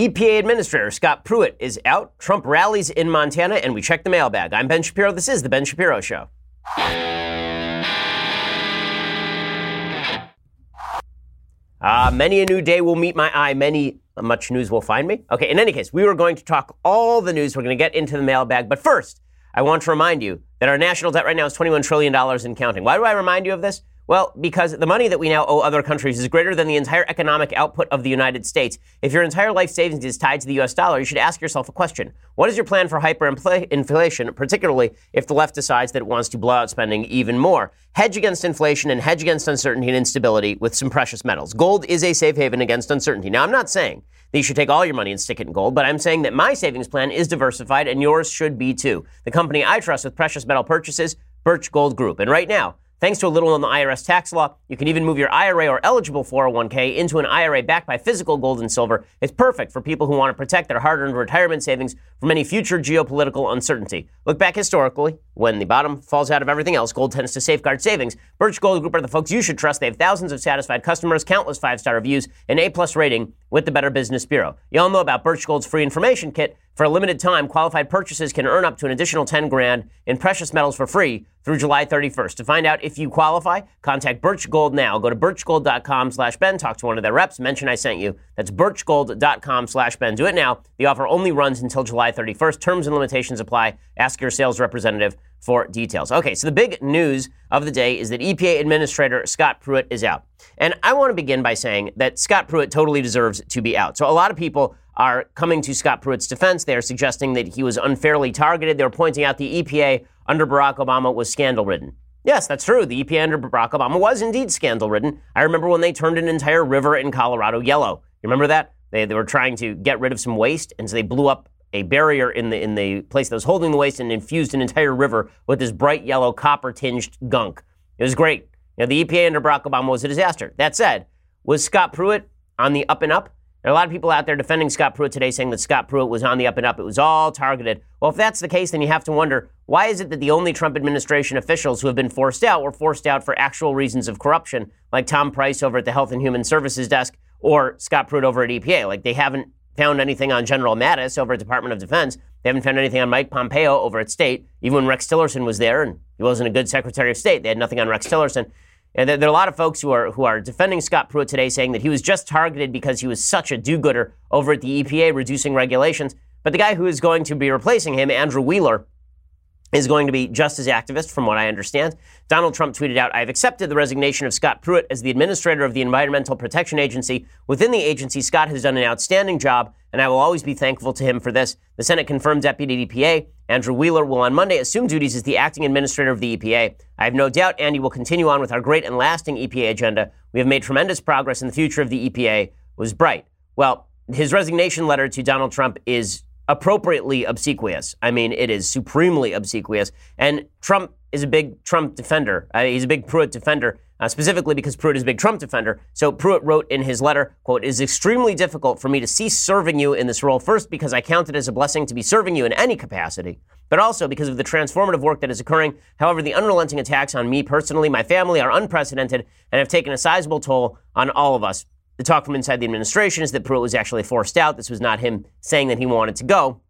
EPA Administrator Scott Pruitt is out. Trump rallies in Montana, and we check the mailbag. I'm Ben Shapiro. This is The Ben Shapiro Show. Many a new day will meet my eye. Much news will find me. Okay, in any case, we were going to talk all the news. We're going to get into the mailbag. But first, I want to remind you that our national debt right now is $21 trillion and counting. Why do I remind you of this? Well, because the money that we now owe other countries is greater than the entire economic output of the United States. If your entire life savings is tied to the U.S. dollar, you should ask yourself a question. What is your plan for hyperinflation, particularly if the left decides that it wants to blow out spending even more? Hedge against inflation and hedge against uncertainty and instability with some precious metals. Gold is a safe haven against uncertainty. Now, I'm not saying that you should take all your money and stick it in gold, but I'm saying that my savings plan is diversified and yours should be too. The company I trust with precious metal purchases, Birch Gold Group. And right now, thanks to a little on the IRS tax law, you can even move your IRA or eligible 401k into an IRA backed by physical gold and silver. It's perfect for people who want to protect their hard-earned retirement savings from any future geopolitical uncertainty. Look back historically. When the bottom falls out of everything else, gold tends to safeguard savings. Birch Gold Group are the folks you should trust. They have thousands of satisfied customers, countless 5-star reviews, an A-plus rating with the Better Business Bureau. You all know about Birch Gold's free information kit. For a limited time, qualified purchases can earn up to an additional $10,000 in precious metals for free through July 31st. To find out if you qualify, contact Birch Gold now. Go to birchgold.com/Ben. Talk to one of their reps. Mention I sent you. That's birchgold.com/Ben. Do it now. The offer only runs until July 31st. Terms and limitations apply. Ask your sales representative for details. Okay, so the big news of the day is that EPA Administrator Scott Pruitt is out. And I want to begin by saying that Scott Pruitt totally deserves to be out. So a lot of people are coming to Scott Pruitt's defense. They are suggesting that he was unfairly targeted. They were pointing out the EPA under Barack Obama was scandal-ridden. Yes, that's true. The EPA under Barack Obama was indeed scandal-ridden. I remember when they turned an entire river in Colorado yellow. You remember that? They were trying to get rid of some waste, and so they blew up a barrier in the place that was holding the waste and infused an entire river with this bright yellow copper-tinged gunk. It was great. You know, the EPA under Barack Obama was a disaster. That said, was Scott Pruitt on the up and up? There are a lot of people out there defending Scott Pruitt today, saying that Scott Pruitt was on the up and up. It was all targeted. Well, if that's the case, then you have to wonder, why is it that the only Trump administration officials who have been forced out were forced out for actual reasons of corruption, like Tom Price over at the Health and Human Services desk or Scott Pruitt over at EPA? Like, they haven't found anything on General Mattis over at Department of Defense. They haven't found anything on Mike Pompeo over at State, even when Rex Tillerson was there and he wasn't a good Secretary of State. They had nothing on Rex Tillerson. And there are a lot of folks who are defending Scott Pruitt today, saying that he was just targeted because he was such a do-gooder over at the EPA, reducing regulations. But the guy who is going to be replacing him, Andrew Wheeler, is going to be just as activist, from what I understand. Donald Trump tweeted out, "I have accepted the resignation of Scott Pruitt as the administrator of the Environmental Protection Agency. Within the agency, Scott has done an outstanding job, and I will always be thankful to him for this." The Senate confirmed Deputy EPA Andrew Wheeler will on Monday assume duties as the acting administrator of the EPA. "I have no doubt Andy will continue on with our great and lasting EPA agenda. We have made tremendous progress, and the future of the EPA was bright." Well, his resignation letter to Donald Trump is appropriately obsequious. I mean, it is supremely obsequious. And Trump is a big Trump defender. He's a big Pruitt defender, specifically because Pruitt is a big Trump defender. So Pruitt wrote in his letter, quote, "It is extremely difficult for me to cease serving you in this role, first because I count it as a blessing to be serving you in any capacity, but also because of the transformative work that is occurring. However, the unrelenting attacks on me personally, my family, are unprecedented and have taken a sizable toll on all of us." The talk from inside the administration is that Pruitt was actually forced out. This was not him saying that he wanted to go.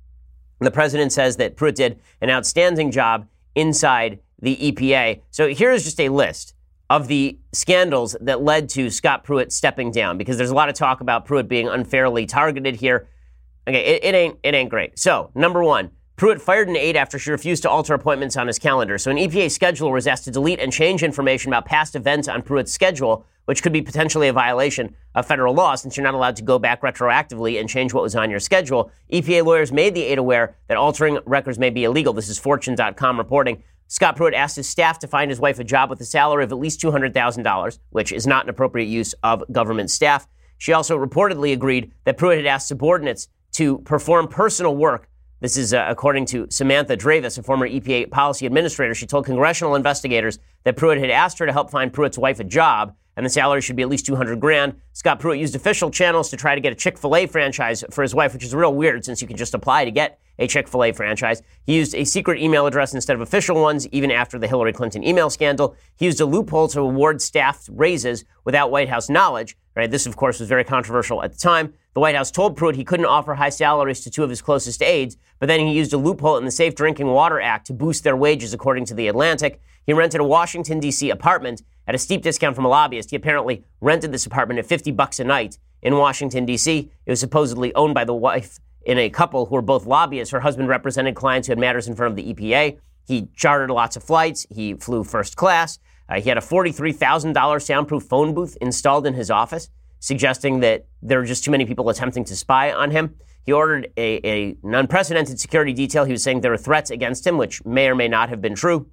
The president says that Pruitt did an outstanding job inside the EPA. So here's just a list of the scandals that led to Scott Pruitt stepping down, because there's a lot of talk about Pruitt being unfairly targeted here. Okay, it ain't great. So, number one, Pruitt fired an aide after she refused to alter appointments on his calendar. So an EPA scheduler was asked to delete and change information about past events on Pruitt's schedule, which could be potentially a violation of federal law, since you're not allowed to go back retroactively and change what was on your schedule. EPA lawyers made the aide aware that altering records may be illegal. This is Fortune.com reporting. Scott Pruitt asked his staff to find his wife a job with a salary of at least $200,000, which is not an appropriate use of government staff. She also reportedly agreed that Pruitt had asked subordinates to perform personal work. This is according to Samantha Dravis, a former EPA policy administrator. She told congressional investigators that Pruitt had asked her to help find Pruitt's wife a job. and the salary should be at least $200,000. Scott Pruitt used official channels to try to get a Chick-fil-A franchise for his wife, which is real weird since you can just apply to get a Chick-fil-A franchise. He used a secret email address instead of official ones, even after the Hillary Clinton email scandal. He used a loophole to award staff raises without White House knowledge. Right? This, of course, was very controversial at the time. The White House told Pruitt he couldn't offer high salaries to two of his closest aides, but then he used a loophole in the Safe Drinking Water Act to boost their wages, according to The Atlantic. He rented a Washington, D.C. apartment at a steep discount from a lobbyist. He apparently rented this apartment at $50 a night in Washington, D.C. It was supposedly owned by the wife in a couple who were both lobbyists. Her husband represented clients who had matters in front of the EPA. He chartered lots of flights. He flew first class. He had a $43,000 soundproof phone booth installed in his office, suggesting that there were just too many people attempting to spy on him. He ordered an unprecedented security detail. He was saying there were threats against him, which may or may not have been true.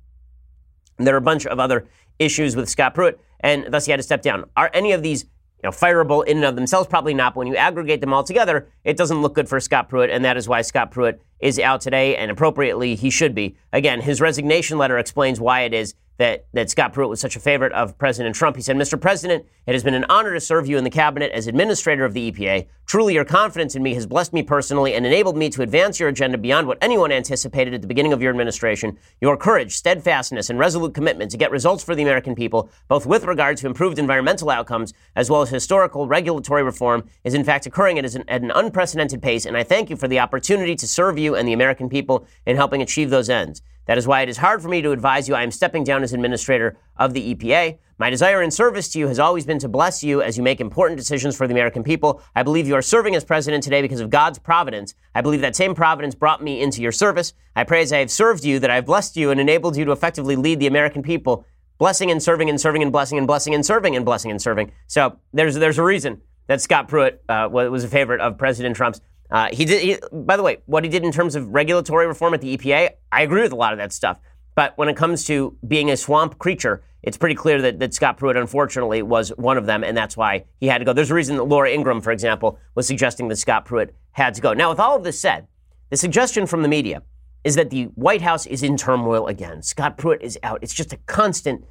And there are a bunch of other issues with Scott Pruitt, and thus he had to step down. Are any of these fireable in and of themselves? Probably not. But when you aggregate them all together, it doesn't look good for Scott Pruitt, and that is why Scott Pruitt is out today, and appropriately he should be. Again, his resignation letter explains why it is that Scott Pruitt was such a favorite of President Trump. He said, "Mr. President, it has been an honor to serve you in the cabinet as administrator of the EPA. Truly, your confidence in me has blessed me personally and enabled me to advance your agenda beyond what anyone anticipated at the beginning of your administration. Your courage, steadfastness, and resolute commitment to get results for the American people, both with regard to improved environmental outcomes as well as historical regulatory reform, is in fact occurring at an unprecedented pace, and I thank you for the opportunity to serve you and the American people in helping achieve those ends. That is why it is hard for me to advise you. I am stepping down as administrator of the EPA. My desire in service to you has always been to bless you as you make important decisions for the American people. I believe you are serving as president today because of God's providence. I believe that same providence brought me into your service. I pray as I have served you that I have blessed you and enabled you to effectively lead the American people, blessing and serving and serving and blessing and blessing and serving and blessing and serving." So there's a reason that Scott Pruitt was a favorite of President Trump's. By the way, what he did in terms of regulatory reform at the EPA, I agree with a lot of that stuff. But when it comes to being a swamp creature, it's pretty clear that Scott Pruitt, unfortunately, was one of them, and that's why he had to go. There's a reason that Laura Ingraham, for example, was suggesting that Scott Pruitt had to go. Now, with all of this said, the suggestion from the media is that the White House is in turmoil again. Scott Pruitt is out. It's just a constant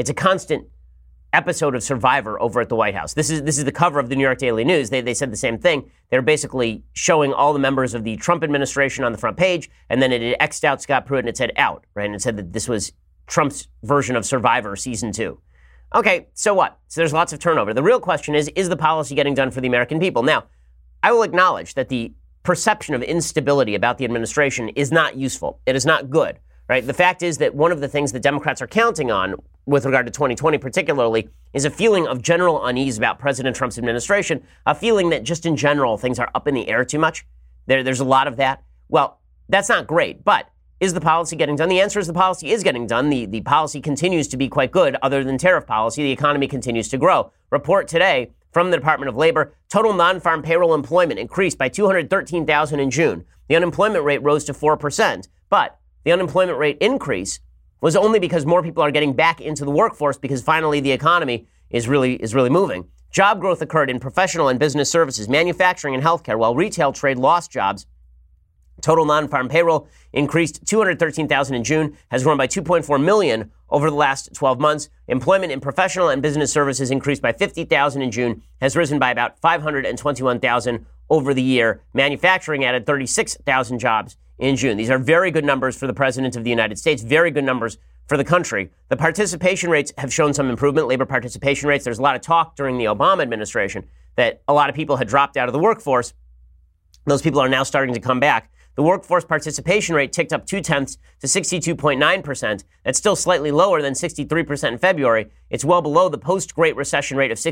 episode of Survivor over at the White House. This is the cover of the New York Daily News. They said the same thing. They're basically showing all the members of the Trump administration on the front page, and then it had X'd out Scott Pruitt and it said out, right? And it said that this was Trump's version of Survivor Season 2. Okay, so what? So there's lots of turnover. The real question is the policy getting done for the American people? Now, I will acknowledge that the perception of instability about the administration is not useful. It is not good, right? The fact is that one of the things that Democrats are counting on with regard to 2020 particularly, is a feeling of general unease about President Trump's administration, a feeling that just in general things are up in the air too much. There's a lot of that. Well, that's not great, but is the policy getting done? The answer is the policy is getting done. The policy continues to be quite good other than tariff policy. The economy continues to grow. Report today from the Department of Labor, total non-farm payroll employment increased by 213,000 in June. The unemployment rate rose to 4%, but the unemployment rate increase was only because more people are getting back into the workforce because finally the economy is really moving. Job growth occurred in professional and business services, manufacturing and healthcare, while retail trade lost jobs. Total non-farm payroll increased 213,000 in June, has grown by 2.4 million over the last 12 months. Employment in professional and business services increased by 50,000 in June, has risen by about 521,000 over the year. Manufacturing added 36,000 jobs in June. These are very good numbers for the President of the United States, very good numbers for the country. The participation rates have shown some improvement, labor participation rates. There's a lot of talk during the Obama administration that a lot of people had dropped out of the workforce. Those people are now starting to come back. The workforce participation rate ticked up 0.2 to 62.9%. That's still slightly lower than 63% in February. It's well below the post-Great Recession rate of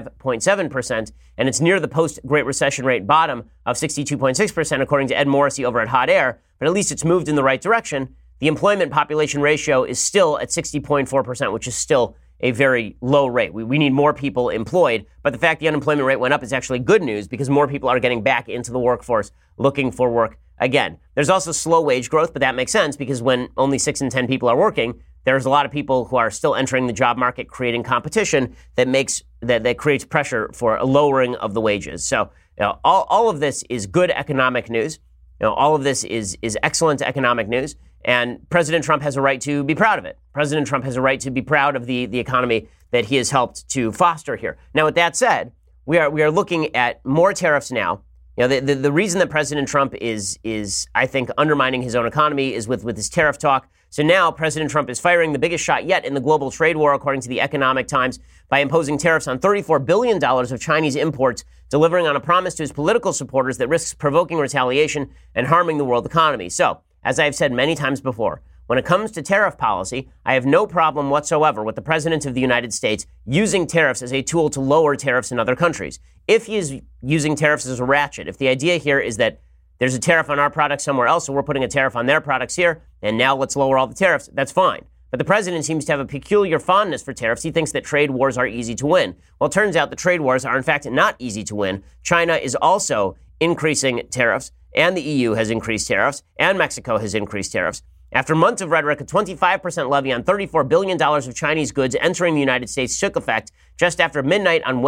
65.7%, and it's near the post-Great Recession rate bottom of 62.6%, according to Ed Morrissey over at Hot Air, but at least it's moved in the right direction. The employment population ratio is still at 60.4%, which is still a very low rate. We need more people employed, but the fact the unemployment rate went up is actually good news because more people are getting back into the workforce looking for work again. There's also slow wage growth, but that makes sense because when only 6 in 10 people are working, there's a lot of people who are still entering the job market, creating competition that creates pressure for a lowering of the wages. So all of this is good economic news. All of this is excellent economic news. And President Trump has a right to be proud of it. President Trump has a right to be proud of the economy that he has helped to foster here. Now, with that said, we are looking at more tariffs now. You know, the reason that President Trump is I think undermining his own economy is with his tariff talk. So now President Trump is firing the biggest shot yet in the global trade war, according to the Economic Times, by imposing tariffs on $34 billion of Chinese imports, delivering on a promise to his political supporters that risks provoking retaliation and harming the world economy. So, as I've said many times before, when it comes to tariff policy, I have no problem whatsoever with the President of the United States using tariffs as a tool to lower tariffs in other countries. If he is using tariffs as a ratchet, if the idea here is that there's a tariff on our products somewhere else, so we're putting a tariff on their products here, and now let's lower all the tariffs, that's fine. But the president seems to have a peculiar fondness for tariffs. He thinks that trade wars are easy to win. Well, it turns out the trade wars are, in fact, not easy to win. China is also increasing tariffs, and the EU has increased tariffs, and Mexico has increased tariffs. After months of rhetoric, a 25% levy on $34 billion of Chinese goods entering the United States took effect just after midnight on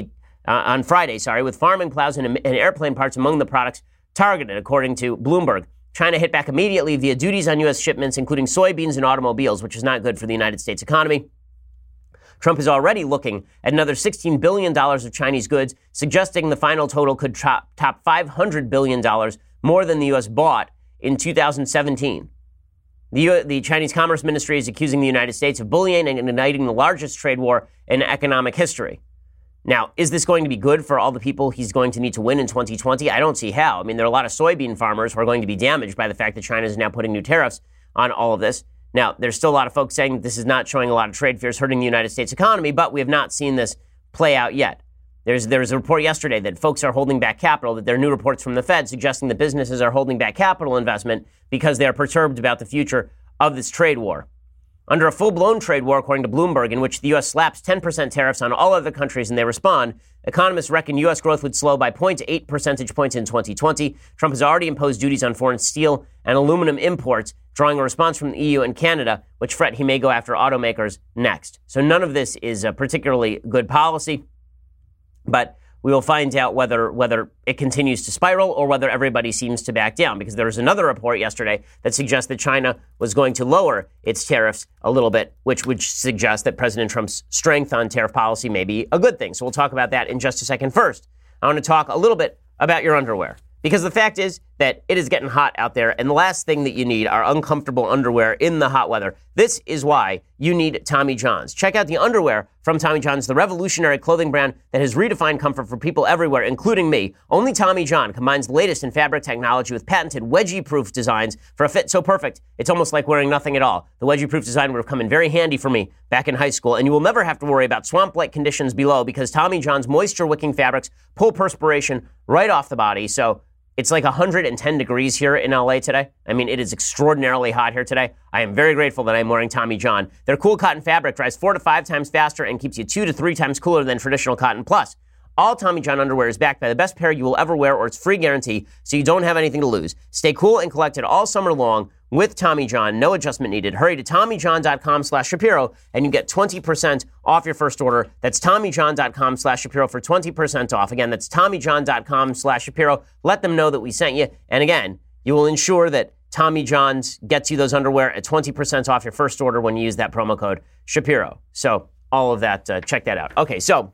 Friday, with farming plows and airplane parts among the products targeted, according to Bloomberg. China hit back immediately via duties on U.S. shipments, including soybeans and automobiles, which is not good for the United States economy. Trump is already looking at another $16 billion of Chinese goods, suggesting the final total could top $500 billion, more than the U.S. bought in 2017. The Chinese Commerce Ministry is accusing the United States of bullying and igniting the largest trade war in economic history. Now, is this going to be good for all the people he's going to need to win in 2020? I don't see how. I mean, there are a lot of soybean farmers who are going to be damaged by the fact that China is now putting new tariffs on all of this. Now, there's still a lot of folks saying this is not showing a lot of trade fears hurting the United States economy, but we have not seen this play out yet. There's a report yesterday that folks are holding back capital, that there are new reports from the Fed suggesting that businesses are holding back capital investment because they are perturbed about the future of this trade war. Under a full-blown trade war, according to Bloomberg, in which the U.S. slaps 10% tariffs on all other countries and they respond, economists reckon U.S. growth would slow by 0.8 percentage points in 2020. Trump has already imposed duties on foreign steel and aluminum imports, drawing a response from the EU and Canada, which fret he may go after automakers next. So none of this is a particularly good policy, but we will find out whether it continues to spiral or whether everybody seems to back down, because there was another report yesterday that suggests that China was going to lower its tariffs a little bit, which would suggest that President Trump's strength on tariff policy may be a good thing. So we'll talk about that in just a second. First, I want to talk a little bit about your underwear, because the fact is that it is getting hot out there, and the last thing that you need are uncomfortable underwear in the hot weather. This is why you need Tommy John's. Check out the underwear from Tommy John's, the revolutionary clothing brand that has redefined comfort for people everywhere, including me. Only Tommy John combines the latest in fabric technology with patented wedgie-proof designs for a fit so perfect, it's almost like wearing nothing at all. The wedgie-proof design would have come in very handy for me back in high school, and you will never have to worry about swamp-like conditions below, because Tommy John's moisture-wicking fabrics pull perspiration right off the body. So it's like 110 degrees here in LA today. I mean, it is extraordinarily hot here today. I am very grateful that I'm wearing Tommy John. Their cool cotton fabric dries 4 to 5 times faster and keeps you 2 to 3 times cooler than traditional cotton. Plus, all Tommy John underwear is backed by the best pair you will ever wear, or its free guarantee, so you don't have anything to lose. Stay cool and collected all summer long with Tommy John. No adjustment needed. Hurry to TommyJohn.com/Shapiro and you get 20% off your first order. That's TommyJohn.com/Shapiro for 20% off. Again, that's TommyJohn.com/Shapiro. Let them know that we sent you. And again, you will ensure that Tommy John's gets you those underwear at 20% off your first order when you use that promo code Shapiro. So all of that, check that out. Okay, so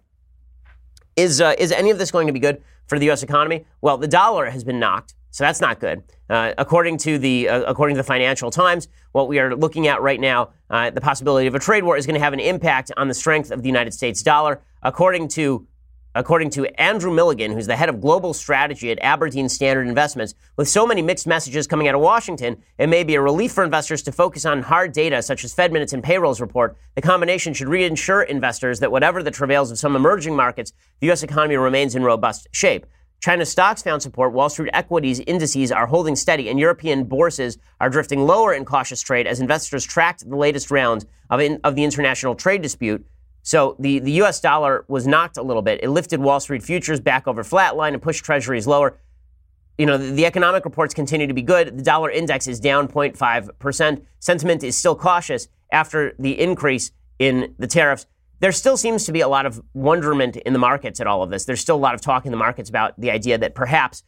is any of this going to be good for the U.S. economy? Well, the dollar has been knocked, so that's not good. According to the Financial Times, what we are looking at right now, the possibility of a trade war is going to have an impact on the strength of the United States dollar. According to Andrew Milligan, who's the head of global strategy at Aberdeen Standard Investments, with so many mixed messages coming out of Washington, it may be a relief for investors to focus on hard data such as Fed minutes and payrolls report. The combination should reassure investors that whatever the travails of some emerging markets, the U.S. economy remains in robust shape. China's stocks found support. Wall Street equities indices are holding steady, and European bourses are drifting lower in cautious trade as investors tracked the latest round of the international trade dispute. So the U.S. dollar was knocked a little bit. It lifted Wall Street futures back over flat line and pushed treasuries lower. You know, the economic reports continue to be good. The dollar index is down 0.5%. Sentiment is still cautious after the increase in the tariffs. There still seems to be a lot of wonderment in the markets at all of this. There's still a lot of talk in the markets about the idea that perhaps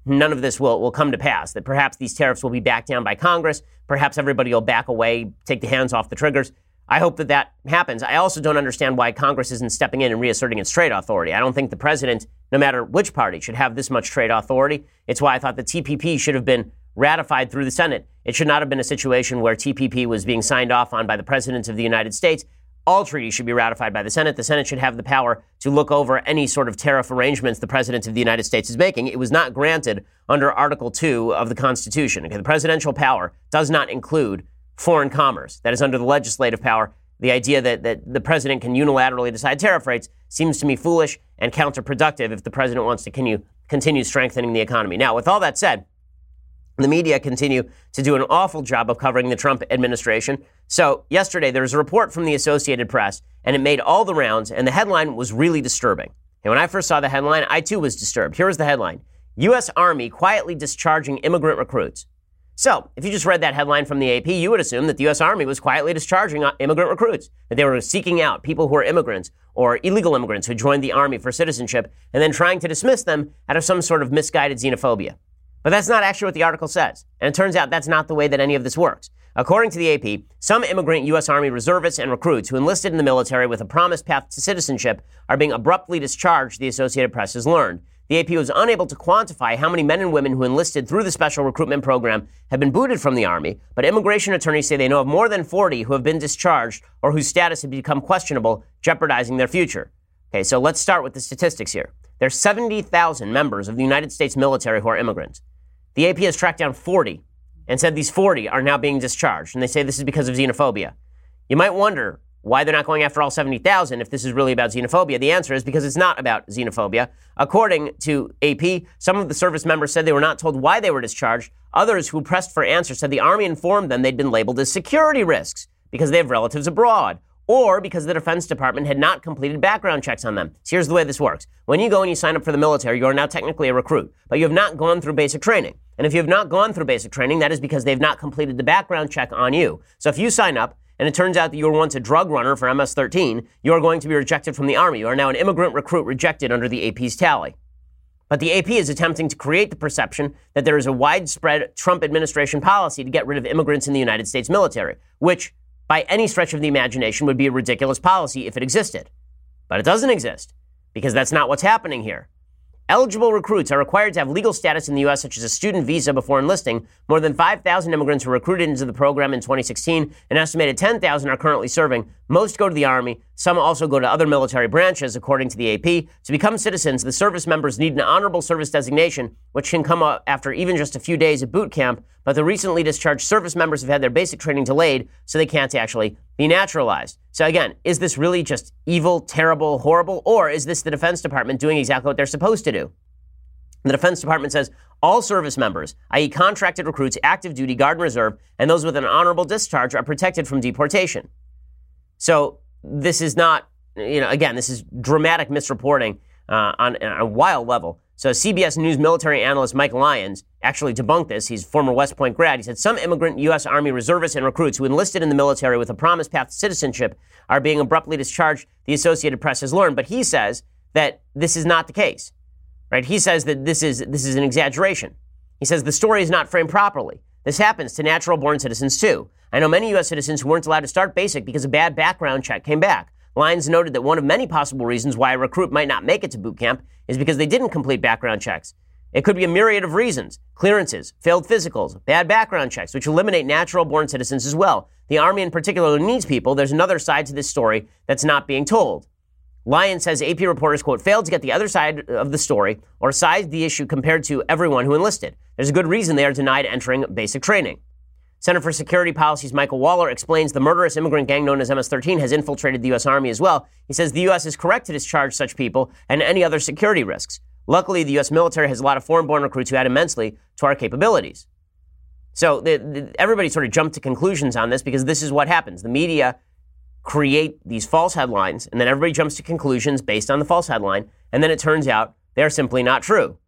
none of this will come to pass, that perhaps these tariffs will be backed down by Congress, perhaps everybody will back away, take the hands off the triggers. I hope that happens. I also don't understand why Congress isn't stepping in and reasserting its trade authority. I don't think the president, no matter which party, should have this much trade authority. It's why I thought the TPP should have been ratified through the Senate. It should not have been a situation where TPP was being signed off on by the President of the United States. All treaties should be ratified by the Senate. The Senate should have the power to look over any sort of tariff arrangements the President of the United States is making. It was not granted under Article 2 of the Constitution. Okay, the presidential power does not include foreign commerce. That is under the legislative power. The idea that the president can unilaterally decide tariff rates seems to me foolish and counterproductive if the president wants to continue strengthening the economy. Now, with all that said, the media continue to do an awful job of covering the Trump administration. So yesterday, there was a report from the Associated Press, and it made all the rounds, and the headline was really disturbing. And when I first saw the headline, I too was disturbed. Here was the headline: U.S. Army quietly discharging immigrant recruits. So if you just read that headline from the AP, you would assume that the U.S. Army was quietly discharging immigrant recruits, that they were seeking out people who are immigrants or illegal immigrants who joined the Army for citizenship and then trying to dismiss them out of some sort of misguided xenophobia. But that's not actually what the article says. And it turns out that's not the way that any of this works. According to the AP, some immigrant U.S. Army reservists and recruits who enlisted in the military with a promised path to citizenship are being abruptly discharged, the Associated Press has learned. The AP was unable to quantify how many men and women who enlisted through the special recruitment program have been booted from the Army, but immigration attorneys say they know of more than 40 who have been discharged or whose status has become questionable, jeopardizing their future. Okay, so let's start with the statistics here. There's 70,000 members of the United States military who are immigrants. The AP has tracked down 40 and said these 40 are now being discharged, and they say this is because of xenophobia. You might wonder why they're not going after all 70,000 if this is really about xenophobia. The answer is because it's not about xenophobia. According to AP, some of the service members said they were not told why they were discharged. Others who pressed for answers said the Army informed them they'd been labeled as security risks because they have relatives abroad, or because the Defense Department had not completed background checks on them. So here's the way this works. When you go and you sign up for the military, you are now technically a recruit, but you have not gone through basic training. And if you have not gone through basic training, that is because they've not completed the background check on you. So if you sign up, and it turns out that you were once a drug runner for MS-13, you are going to be rejected from the Army. You are now an immigrant recruit rejected under the AP's tally. But the AP is attempting to create the perception that there is a widespread Trump administration policy to get rid of immigrants in the United States military, which, by any stretch of the imagination, would be a ridiculous policy if it existed. But it doesn't exist, because that's not what's happening here. Eligible recruits are required to have legal status in the U.S., such as a student visa, before enlisting. More than 5,000 immigrants were recruited into the program in 2016. An estimated 10,000 are currently serving. Most go to the Army. Some also go to other military branches, according to the AP. To become citizens, the service members need an honorable service designation, which can come up after even just a few days at boot camp. But the recently discharged service members have had their basic training delayed, so they can't actually be naturalized. So again, is this really just evil, terrible, horrible, or is this the Defense Department doing exactly what they're supposed to do? The Defense Department says all service members, i.e. contracted recruits, active duty, Guard and Reserve, and those with an honorable discharge are protected from deportation. So this is not, again, this is dramatic misreporting on a wild level. So CBS News military analyst Mike Lyons actually debunked this. He's a former West Point grad. He said some immigrant U.S. Army reservists and recruits who enlisted in the military with a promised path to citizenship are being abruptly discharged, the Associated Press has learned. But he says that this is not the case, right? He says that this is an exaggeration. He says the story is not framed properly. This happens to natural-born citizens, too. I know many U.S. citizens who weren't allowed to start basic because a bad background check came back. Lyons noted that one of many possible reasons why a recruit might not make it to boot camp is because they didn't complete background checks. It could be a myriad of reasons: clearances, failed physicals, bad background checks, which eliminate natural-born citizens as well. The Army in particular needs people. There's another side to this story that's not being told. Lyons says AP reporters, quote, failed to get the other side of the story or sized the issue compared to everyone who enlisted. There's a good reason they are denied entering basic training. Center for Security Policy's Michael Waller explains the murderous immigrant gang known as MS-13 has infiltrated the U.S. Army as well. He says the U.S. is correct to discharge such people and any other security risks. Luckily, the U.S. military has a lot of foreign-born recruits who add immensely to our capabilities. So everybody sort of jumped to conclusions on this because this is what happens. The media create these false headlines, and then everybody jumps to conclusions based on the false headline, and then it turns out they're simply not true.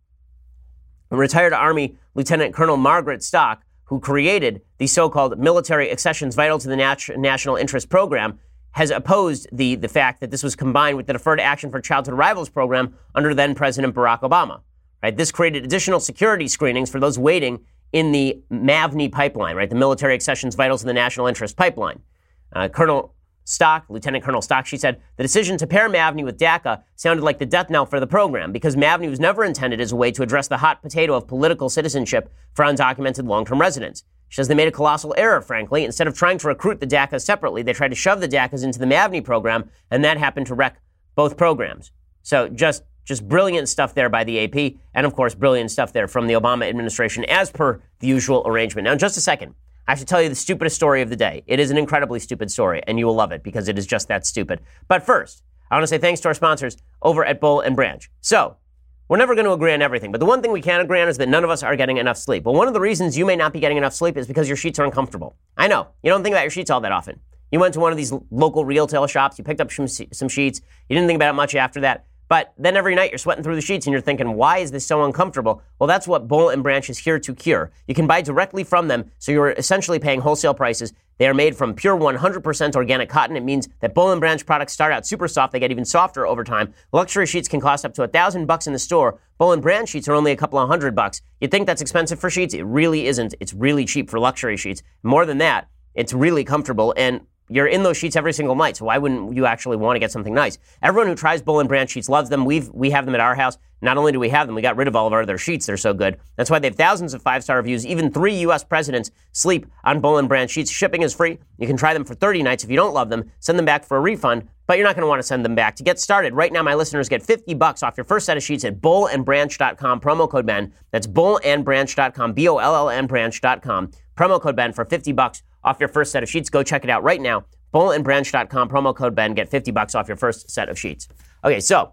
Retired Army Lieutenant Colonel Margaret Stock, who created the so-called military accessions vital to the national interest program, has opposed the fact that this was combined with the Deferred Action for Childhood Arrivals program under then-President Barack Obama. right? This created additional security screenings for those waiting in the MAVNI pipeline, right? The Military Accessions Vitals in the National Interest Pipeline. Lieutenant Colonel Stock, she said, the decision to pair MAVNI with DACA sounded like the death knell for the program because MAVNI was never intended as a way to address the hot potato of political citizenship for undocumented long-term residents. She says they made a colossal error, frankly. Instead of trying to recruit the DACAs separately, they tried to shove the DACAs into the MAVNI program, and that happened to wreck both programs. So just brilliant stuff there by the AP, and of course, brilliant stuff there from the Obama administration, as per the usual arrangement. Now, in just a second, I have to tell you the stupidest story of the day. It is an incredibly stupid story, and you will love it because it is just that stupid. But first, I want to say thanks to our sponsors over at Boll & Branch. So, we're never going to agree on everything, but the one thing we can agree on is that none of us are getting enough sleep. Well, one of the reasons you may not be getting enough sleep is because your sheets are uncomfortable. I know. You don't think about your sheets all that often. You went to one of these local retail shops, you picked up some sheets, you didn't think about it much after that. But then every night you're sweating through the sheets and you're thinking, why is this so uncomfortable? Well, that's what Boll & Branch is here to cure. You can buy directly from them, so you're essentially paying wholesale prices. They are made from pure 100% organic cotton. It means that Boll & Branch products start out super soft. They get even softer over time. Luxury sheets can cost up to $1,000 in the store. Boll & Branch sheets are only a couple of $100. You'd think that's expensive for sheets. It really isn't. It's really cheap for luxury sheets. More than that, it's really comfortable, and you're in those sheets every single night, so why wouldn't you actually want to get something nice? Everyone who tries Boll & Branch sheets loves them. We have them at our house. Not only do we have them, we got rid of all of our other sheets. They're so good. That's why they have thousands of 5-star reviews. Even 3 U.S. presidents sleep on Boll & Branch sheets. Shipping is free. You can try them for 30 nights. If you don't love them, send them back for a refund, but you're not going to want to send them back. To get started, right now, my listeners get $50 off your first set of sheets at bollandbranch.com, promo code Ben. That's bollandbranch.com, BOLLN branch.com, promo code Ben for $50 off your first set of sheets. Go check it out right now. bollandbranch.com, promo code Ben, get $50 off your first set of sheets. Okay, so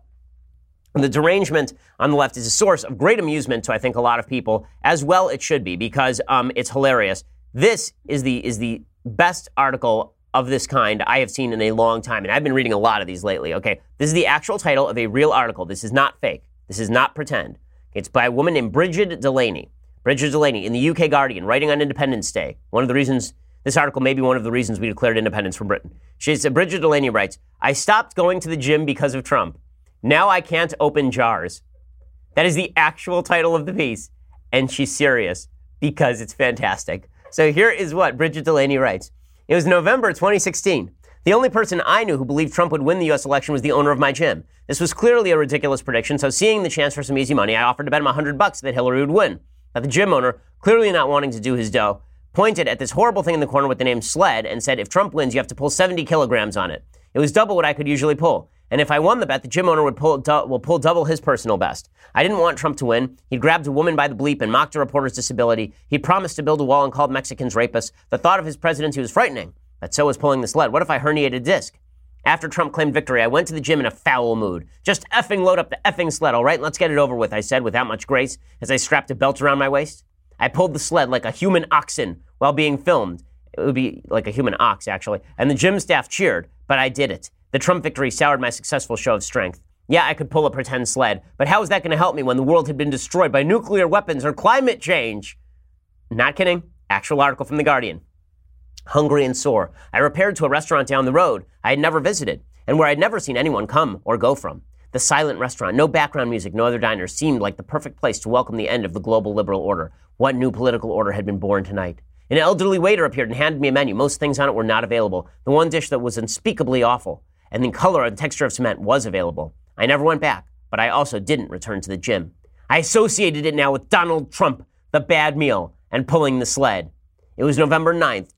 the derangement on the left is a source of great amusement to, I think, a lot of people, as well it should be, because it's hilarious. This is the best article of this kind I have seen in a long time, and I've been reading a lot of these lately, okay? This is the actual title of a real article. This is not fake. This is not pretend. It's by a woman named Bridget Delaney. Bridget Delaney in the UK Guardian, writing on Independence Day. One of the reasons, this article may be one of the reasons we declared independence from Britain. She said, Bridget Delaney writes, I stopped going to the gym because of Trump. Now I can't open jars. That is the actual title of the piece. And she's serious because it's fantastic. So here is what Bridget Delaney writes. It was November 2016. The only person I knew who believed Trump would win the U.S. election was the owner of my gym. This was clearly a ridiculous prediction, so seeing the chance for some easy money, I offered to bet him $100 that Hillary would win. But the gym owner, clearly not wanting to do his dough, pointed at this horrible thing in the corner with the name SLED and said, if Trump wins, you have to pull 70 kilograms on it. It was double what I could usually pull. And if I won the bet, the gym owner will pull double his personal best. I didn't want Trump to win. He'd grabbed a woman by the bleep and mocked a reporter's disability. He'd promised to build a wall and called Mexicans rapists. The thought of his presidency was frightening. But so was pulling the sled. What if I herniated a disc? After Trump claimed victory, I went to the gym in a foul mood. Just effing load up the effing sled, all right? Let's get it over with, I said without much grace as I strapped a belt around my waist. I pulled the sled like a human oxen while being filmed. It would be like a human ox, actually. And the gym staff cheered, but I did it. The Trump victory soured my successful show of strength. Yeah, I could pull a pretend sled, but how was that going to help me when the world had been destroyed by nuclear weapons or climate change? Not kidding. Actual article from The Guardian. Hungry and sore, I repaired to a restaurant down the road I had never visited and where I'd never seen anyone come or go from. The silent restaurant, no background music, no other diners, seemed like the perfect place to welcome the end of the global liberal order. What new political order had been born tonight? An elderly waiter appeared and handed me a menu. Most things on it were not available. The one dish that was unspeakably awful and the color and texture of cement was available. I never went back, but I also didn't return to the gym. I associated it now with Donald Trump, the bad meal, and pulling the sled. It was November 9th,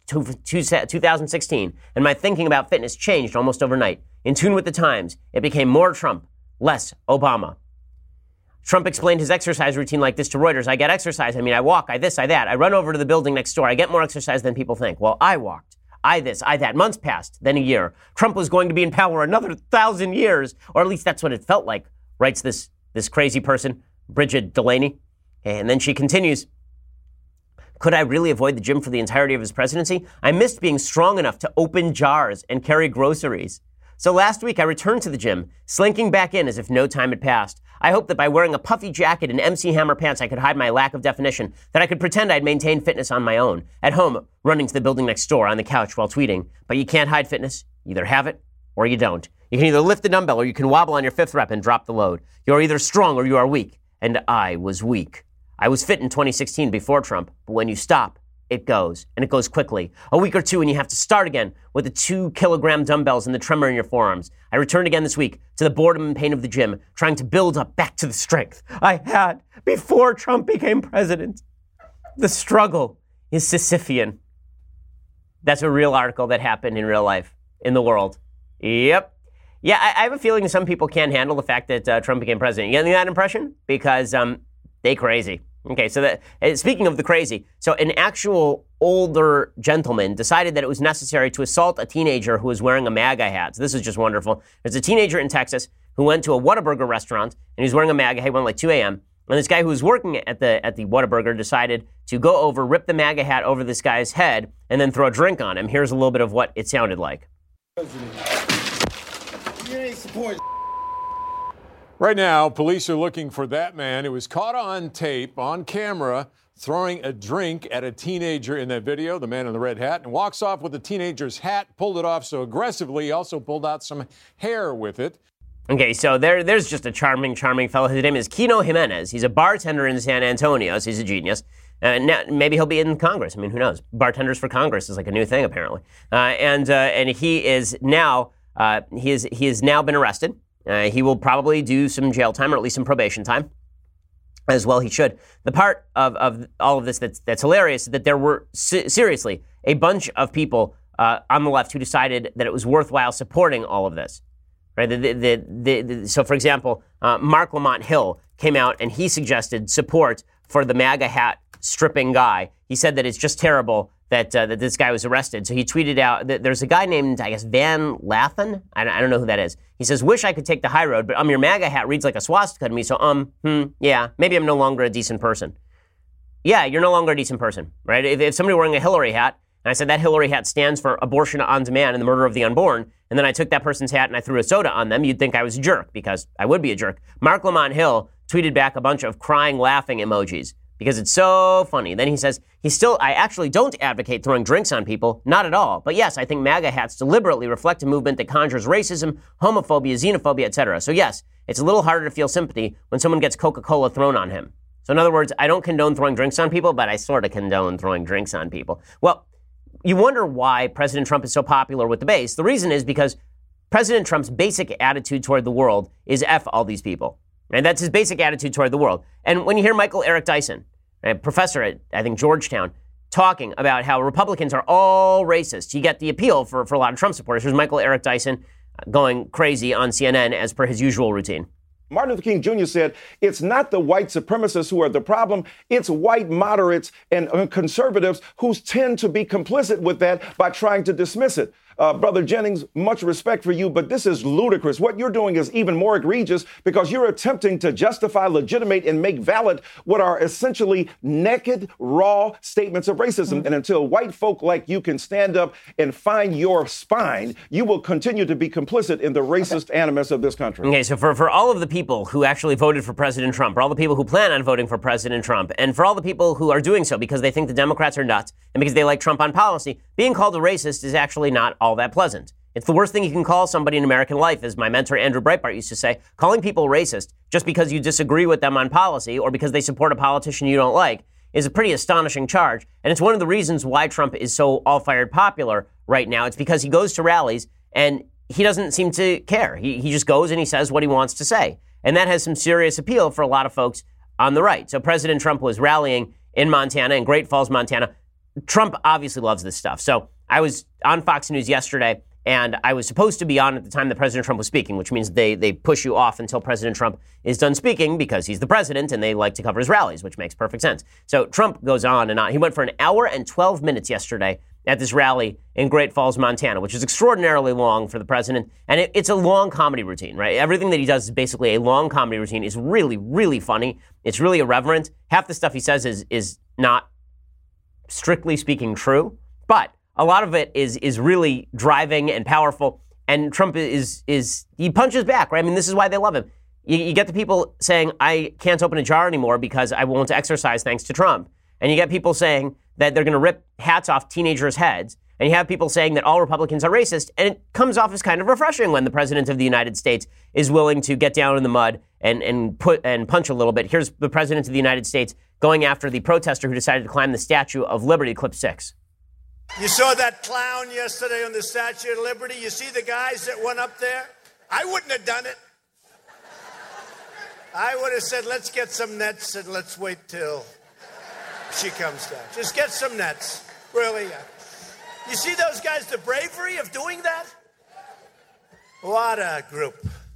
2016, and my thinking about fitness changed almost overnight. In tune with the times, it became more Trump, less Obama. Trump explained his exercise routine like this to Reuters. I get exercise. I walk. I this, I that. I run over to the building next door. I get more exercise than people think. Well, I walked. I this, I that. Months passed, then a year. Trump was going to be in power another 1,000 years, or at least that's what it felt like, writes this crazy person, Bridget Delaney. And then she continues, could I really avoid the gym for the entirety of his presidency? I missed being strong enough to open jars and carry groceries. So last week I returned to the gym, slinking back in as if no time had passed. I hoped that by wearing a puffy jacket and MC Hammer pants I could hide my lack of definition, that I could pretend I'd maintained fitness on my own, at home, running to the building next door on the couch while tweeting. But you can't hide fitness. You either have it or you don't. You can either lift the dumbbell or you can wobble on your fifth rep and drop the load. You're either strong or you are weak. and I was weak. I was fit in 2016 before Trump, but when you stop, it goes, and it goes quickly. A week or two, and you have to start again with the 2-kilogram dumbbells and the tremor in your forearms. I returned again this week to the boredom and pain of the gym, trying to build up back to the strength I had before Trump became president. The struggle is Sisyphean. That's a real article that happened in real life, in the world. Yep. Yeah, I have a feeling some people can't handle the fact that Trump became president. You getting that impression? Because they crazy. Okay, so speaking of the crazy, so an actual older gentleman decided that it was necessary to assault a teenager who was wearing a MAGA hat. So this is just wonderful. There's a teenager in Texas who went to a Whataburger restaurant, and he was wearing a MAGA hat. He went like 2 a.m., and this guy who was working at the Whataburger decided to go over, rip the MAGA hat over this guy's head, and then throw a drink on him. Here's a little bit of what it sounded like. You ain't supporting. Right now, police are looking for that man who was caught on tape, on camera, throwing a drink at a teenager in that video, the man in the red hat, and walks off with the teenager's hat, pulled it off so aggressively, he also pulled out some hair with it. Okay, so there's just a charming fellow. His name is Kino Jimenez. He's a bartender in San Antonio, so he's a genius. Now, maybe he'll be in Congress. I mean, who knows? Bartenders for Congress is like a new thing, apparently. And he is now he has now been arrested. He will probably do some jail time, or at least some probation time, as well he should. The part of all of this that's hilarious is that there were, seriously, a bunch of people on the left who decided that it was worthwhile supporting all of this. Right? So, for example, Mark Lamont Hill came out and he suggested support for the MAGA hat stripping guy. He said that it's just terrible that this guy was arrested. So he tweeted out that there's a guy named, I guess, Van Lathan. I don't know who that is. He says, wish I could take the high road, but your MAGA hat reads like a swastika to me. So, yeah, maybe I'm no longer a decent person. Yeah, you're no longer a decent person, right? If somebody wearing a Hillary hat, and I said that Hillary hat stands for abortion on demand and the murder of the unborn, and then I took that person's hat and I threw a soda on them, you'd think I was a jerk, because I would be a jerk. Mark Lamont Hill tweeted back a bunch of crying, laughing emojis, because it's so funny. Then he says, I actually don't advocate throwing drinks on people, not at all. But yes, I think MAGA hats deliberately reflect a movement that conjures racism, homophobia, xenophobia, etc. So yes, it's a little harder to feel sympathy when someone gets Coca-Cola thrown on him. So in other words, I don't condone throwing drinks on people, but I sort of condone throwing drinks on people. Well, you wonder why President Trump is so popular with the base. The reason is because President Trump's basic attitude toward the world is F all these people. And that's his basic attitude toward the world. And when you hear Michael Eric Dyson, a professor at, I think, Georgetown, talking about how Republicans are all racist, you get the appeal for a lot of Trump supporters. Here's Michael Eric Dyson going crazy on CNN as per his usual routine. Martin Luther King Jr. said, it's not the white supremacists who are the problem. It's white moderates and conservatives who tend to be complicit with that by trying to dismiss it. Brother Jennings, much respect for you, but this is ludicrous. What you're doing is even more egregious because you're attempting to justify, legitimate, and make valid what are essentially naked, raw statements of racism. And until white folk like you can stand up and find your spine, you will continue to be complicit in the racist animus of this country. Okay, so for all of the people who actually voted for President Trump, for all the people who plan on voting for President Trump, and for all the people who are doing so because they think the Democrats are nuts and because they like Trump on policy, being called a racist is actually not all that pleasant. It's the worst thing you can call somebody in American life, as my mentor Andrew Breitbart used to say. Calling people racist just because you disagree with them on policy or because they support a politician you don't like is a pretty astonishing charge. And it's one of the reasons why Trump is so all-fired popular right now. It's because he goes to rallies and he doesn't seem to care. He just goes and he says what he wants to say. And that has some serious appeal for a lot of folks on the right. So President Trump was rallying in Montana, in Great Falls, Montana. Trump obviously loves this stuff. So I was on Fox News yesterday, and I was supposed to be on at the time that President Trump was speaking, which means they push you off until President Trump is done speaking because he's the president and they like to cover his rallies, which makes perfect sense. So Trump goes on and on. He went for an hour and 12 minutes yesterday at this rally in Great Falls, Montana, which is extraordinarily long for the president. And it's a long comedy routine, right? Everything that he does is basically a long comedy routine. It's really, really funny. It's really irreverent. Half the stuff he says is not strictly speaking true, but a lot of it is really driving and powerful. And Trump he punches back, right? I mean, this is why they love him. You get the people saying, I can't open a jar anymore because I won't exercise thanks to Trump. And you get people saying that they're going to rip hats off teenagers' heads. And you have people saying that all Republicans are racist. And it comes off as kind of refreshing when the president of the United States is willing to get down in the mud and punch a little bit. Here's the President of the United States going after the protester who decided to climb the Statue of Liberty, clip 6. You saw that clown yesterday on the Statue of Liberty? You see the guys that went up there? I wouldn't have done it. I would have said, let's get some nets and let's wait till she comes down. Just get some nets. Really. You see those guys, the bravery of doing that? What a group.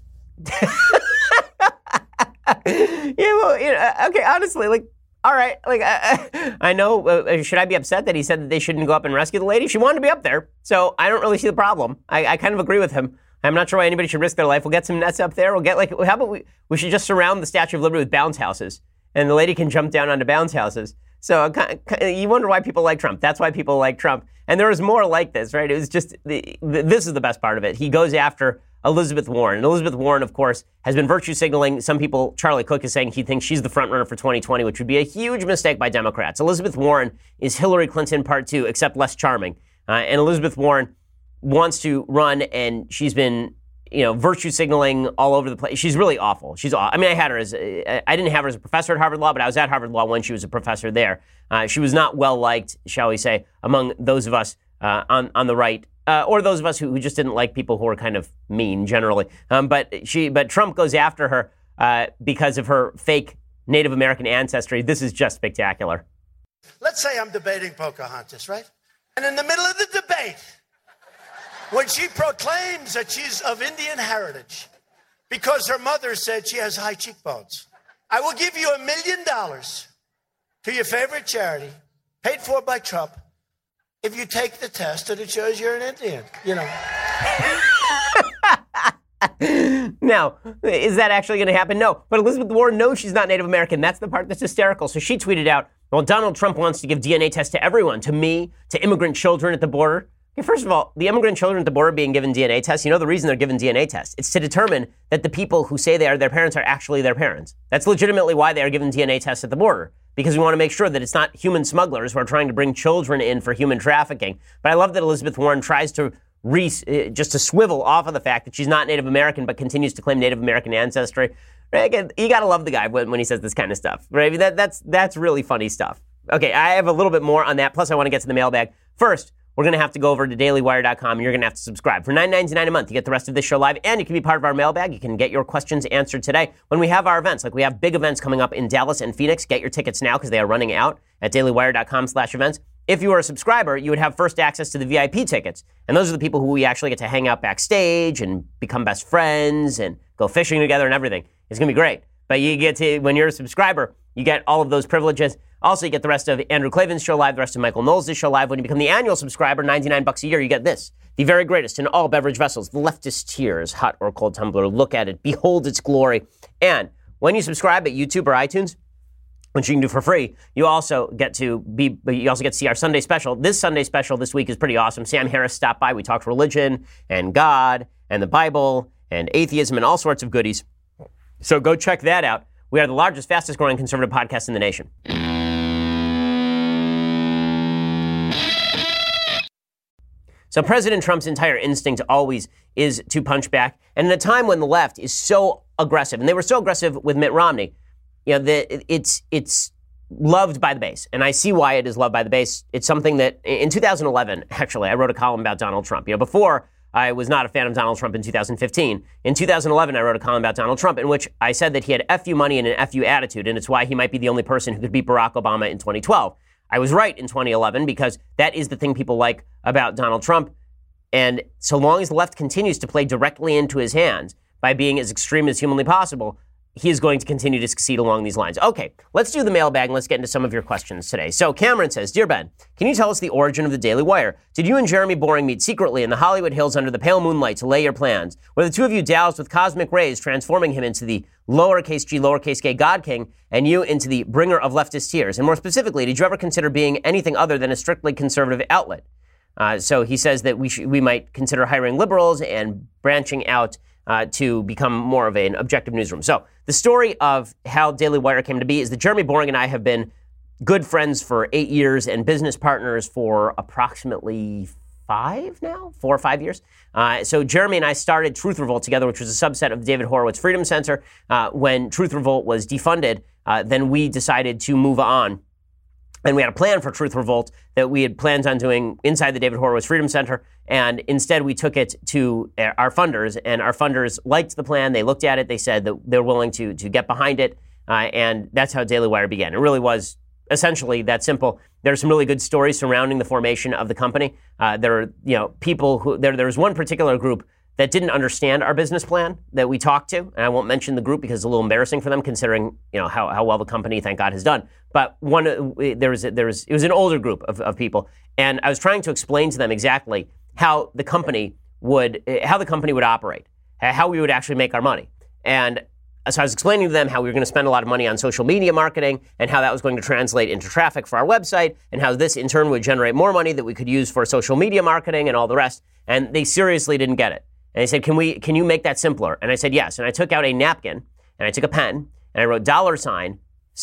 Okay, honestly, like, all right, like, I know, should I be upset that he said that they shouldn't go up and rescue the lady? She wanted to be up there, so I don't really see the problem. I kind of agree with him. I'm not sure why anybody should risk their life. We'll get some nets up there. We'll get, like, how about we should just surround the Statue of Liberty with bounce houses, and the lady can jump down onto bounce houses. So you wonder why people like Trump. That's why people like Trump. And there was more like this, right? It was just, this is the best part of it. He goes after Elizabeth Warren. And Elizabeth Warren, of course, has been virtue signaling. Some people, Charlie Cook is saying he thinks she's the front runner for 2020, which would be a huge mistake by Democrats. Elizabeth Warren is Hillary Clinton part 2, except less charming. And Elizabeth Warren wants to run, and she's been, virtue signaling all over the place. She's really awful. I mean, I didn't have her as a professor at Harvard Law, but I was at Harvard Law when she was a professor there. She was not well liked, shall we say, among those of us on the right, or those of us who just didn't like people who were kind of mean generally. But Trump goes after her because of her fake Native American ancestry. This is just spectacular. Let's say I'm debating Pocahontas, right? And in the middle of the debate, when she proclaims that she's of Indian heritage because her mother said she has high cheekbones, I will give you $1 million to your favorite charity, paid for by Trump, if you take the test and it shows you're an Indian, Now, is that actually going to happen? No. But Elizabeth Warren knows she's not Native American. That's the part that's hysterical. So she tweeted out, well, Donald Trump wants to give DNA tests to everyone, to me, to immigrant children at the border. Okay, first of all, the immigrant children at the border being given DNA tests, the reason they're given DNA tests. It's to determine that the people who say they are their parents are actually their parents. That's legitimately why they are given DNA tests at the border, because we want to make sure that it's not human smugglers who are trying to bring children in for human trafficking. But I love that Elizabeth Warren tries to just to swivel off of the fact that she's not Native American, but continues to claim Native American ancestry. Again, you got to love the guy when he says this kind of stuff, right? That's really funny stuff. Okay, I have a little bit more on that. Plus, I want to get to the mailbag. First, we're going to have to go over to dailywire.com, and you're going to have to subscribe. For $9.99 a month, you get the rest of this show live, and you can be part of our mailbag. You can get your questions answered today when we have our events. Like we have big events coming up in Dallas and Phoenix. Get your tickets now because they are running out at dailywire.com/events. If you are a subscriber, you would have first access to the VIP tickets. And those are the people who we actually get to hang out backstage and become best friends and go fishing together and everything. It's going to be great. But you get to, when you're a subscriber, you get all of those privileges. Also, you get the rest of Andrew Klavan's show live, the rest of Michael Knowles' show live. When you become the annual subscriber, $99 a year, you get this. The very greatest in all beverage vessels, the leftist tears, hot or cold tumbler. Look at it. Behold its glory. And when you subscribe at YouTube or iTunes, which you can do for free, you also get to see our Sunday special. This Sunday special this week is pretty awesome. Sam Harris stopped by. We talked religion and God and the Bible and atheism and all sorts of goodies. So go check that out. We are the largest, fastest growing conservative podcast in the nation. So President Trump's entire instinct always is to punch back. And in a time when the left is so aggressive, and they were so aggressive with Mitt Romney, it's loved by the base. And I see why it is loved by the base. It's something that in 2011, actually, I wrote a column about Donald Trump. Before I was not a fan of Donald Trump in 2015. In 2011, I wrote a column about Donald Trump in which I said that he had FU money and an FU attitude, and it's why he might be the only person who could beat Barack Obama in 2012. I was right in 2011 because that is the thing people like about Donald Trump. And so long as the left continues to play directly into his hands by being as extreme as humanly possible, he is going to continue to succeed along these lines. Okay, let's do the mailbag and let's get into some of your questions today. So Cameron says, Dear Ben, can you tell us the origin of the Daily Wire? Did you and Jeremy Boring meet secretly in the Hollywood Hills under the pale moonlight to lay your plans? Were the two of you doused with cosmic rays, transforming him into the lowercase g, lowercase k God King, and you into the bringer of leftist tears? And more specifically, did you ever consider being anything other than a strictly conservative outlet? So he says that we might consider hiring liberals and branching out to become more of an objective newsroom. So the story of how Daily Wire came to be is that Jeremy Boring and I have been good friends for 8 years and business partners for approximately 4 or 5 years. So Jeremy and I started Truth Revolt together, which was a subset of the David Horowitz Freedom Center. When Truth Revolt was defunded, then we decided to move on. And we had a plan for Truth Revolt that we had planned on doing inside the David Horowitz Freedom Center. And instead, we took it to our funders. And our funders liked the plan. They looked at it. They said that they're willing to get behind it. And that's how Daily Wire began. It really was essentially that simple. There's some really good stories surrounding the formation of the company. There are, people who there was one particular group that didn't understand our business plan that we talked to, and I won't mention the group because it's a little embarrassing for them, considering how well the company, thank God, has done. But it was an older group of people, and I was trying to explain to them exactly how the company would operate, how we would actually make our money, and so I was explaining to them how we were going to spend a lot of money on social media marketing and how that was going to translate into traffic for our website and how this in turn would generate more money that we could use for social media marketing and all the rest. And they seriously didn't get it. And they said, can you make that simpler? And I said, yes. And I took out a napkin and I took a pen and I wrote $,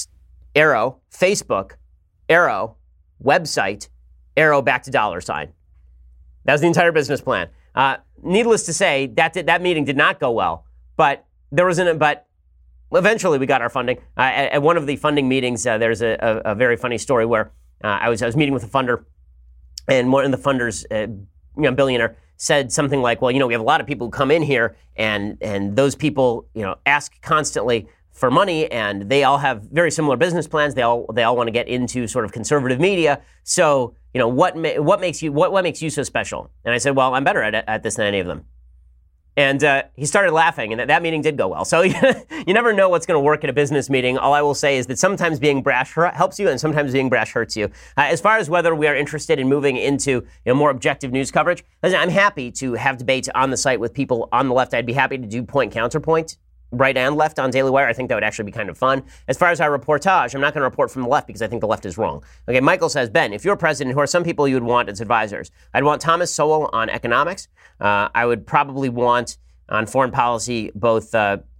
arrow, Facebook, arrow, website, arrow, back to $. That was the entire business plan. Needless to say, that meeting did not go well, but eventually we got our funding. At one of the funding meetings, there's a very funny story where I was meeting with a funder, and one of the funders, billionaire, said something like, well, we have a lot of people who come in here and those people, ask constantly for money, and they all have very similar business plans. They all want to get into sort of conservative media. So, what makes you so special? And I said, well, I'm better at this than any of them. And he started laughing, and that meeting did go well. So you never know what's going to work at a business meeting. All I will say is that sometimes being brash helps you, and sometimes being brash hurts you. As far as whether we are interested in moving into more objective news coverage, listen, I'm happy to have debates on the site with people on the left. I'd be happy to do point-counterpoint, right and left on Daily Wire. I think that would actually be kind of fun. As far as our reportage, I'm not going to report from the left because I think the left is wrong. Okay, Michael says, Ben, if you're president, who are some people you would want as advisors? I'd want Thomas Sowell on economics. I would probably want on foreign policy both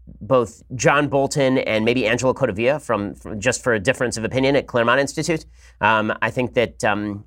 John Bolton and maybe Angela Codevilla from just for a difference of opinion at Claremont Institute. I think that on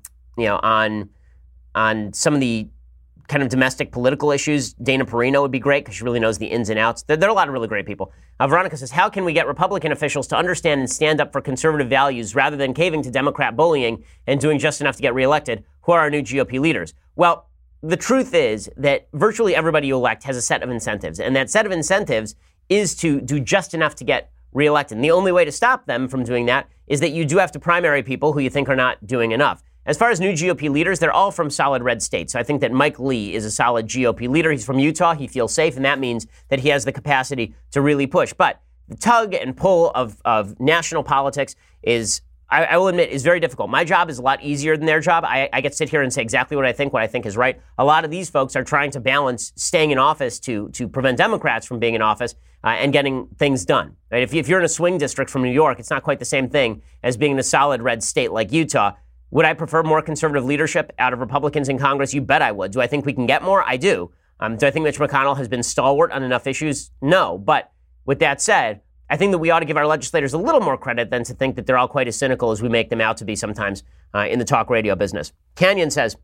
some of the kind of domestic political issues, Dana Perino would be great because she really knows the ins and outs. There are a lot of really great people. Veronica says, how can we get Republican officials to understand and stand up for conservative values rather than caving to Democrat bullying and doing just enough to get reelected? Who are our new GOP leaders? Well, the truth is that virtually everybody you elect has a set of incentives, and that set of incentives is to do just enough to get reelected. And the only way to stop them from doing that is that you do have to primary people who you think are not doing enough. As far as new GOP leaders, they're all from solid red states. So I think that Mike Lee is a solid GOP leader. He's from Utah. He feels safe, and that means that he has the capacity to really push. But the tug and pull of national politics is, I will admit, is very difficult. My job is a lot easier than their job. I get to sit here and say exactly what I think is right. A lot of these folks are trying to balance staying in office to prevent Democrats from being in office and getting things done. Right? If you're in a swing district from New York, it's not quite the same thing as being in a solid red state like Utah. Would I prefer more conservative leadership out of Republicans in Congress? You bet I would. Do I think we can get more? I do. Do I think Mitch McConnell has been stalwart on enough issues? No. But with that said, I think that we ought to give our legislators a little more credit than to think that they're all quite as cynical as we make them out to be sometimes in the talk radio business. Canyon says,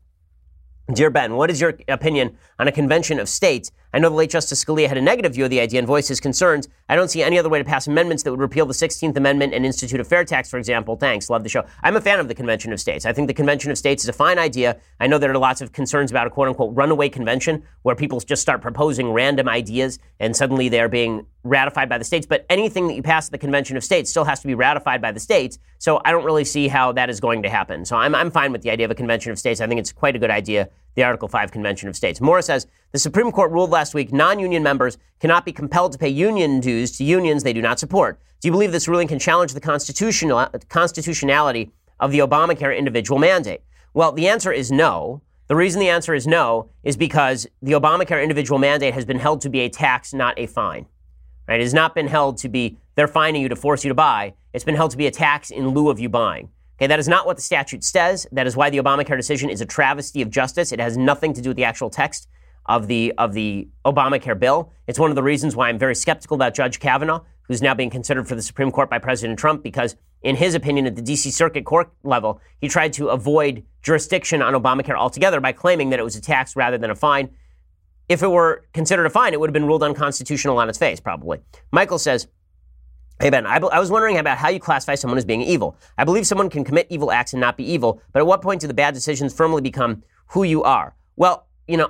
Dear Ben, what is your opinion on a convention of states? I know the late Justice Scalia had a negative view of the idea and voiced his concerns. I don't see any other way to pass amendments that would repeal the 16th Amendment and institute a fair tax, for example. Thanks. Love the show. I'm a fan of the Convention of States. I think the Convention of States is a fine idea. I know there are lots of concerns about a quote-unquote runaway convention where people just start proposing random ideas and suddenly they're being ratified by the states. But anything that you pass at the Convention of States still has to be ratified by the states. So I don't really see how that is going to happen. So I'm fine with the idea of a Convention of States. I think it's quite a good idea, the Article 5 Convention of States. Morris says, the Supreme Court ruled last week non-union members cannot be compelled to pay union dues to unions they do not support. Do you believe this ruling can challenge the constitutionality of the Obamacare individual mandate? Well, the answer is no. The reason the answer is no is because the Obamacare individual mandate has been held to be a tax, not a fine. Right? It has not been held to be, they're fining you to force you to buy. It's been held to be a tax in lieu of you buying. Okay, that is not what the statute says. That is why the Obamacare decision is a travesty of justice. It has nothing to do with the actual text of the Obamacare bill. It's one of the reasons why I'm very skeptical about Judge Kavanaugh, who's now being considered for the Supreme Court by President Trump because, in his opinion, at the D.C. Circuit Court level, he tried to avoid jurisdiction on Obamacare altogether by claiming that it was a tax rather than a fine. If it were considered a fine, it would have been ruled unconstitutional on its face, probably. Michael says, hey, Ben, I was wondering about how you classify someone as being evil. I believe someone can commit evil acts and not be evil, but at what point do the bad decisions firmly become who you are? Well,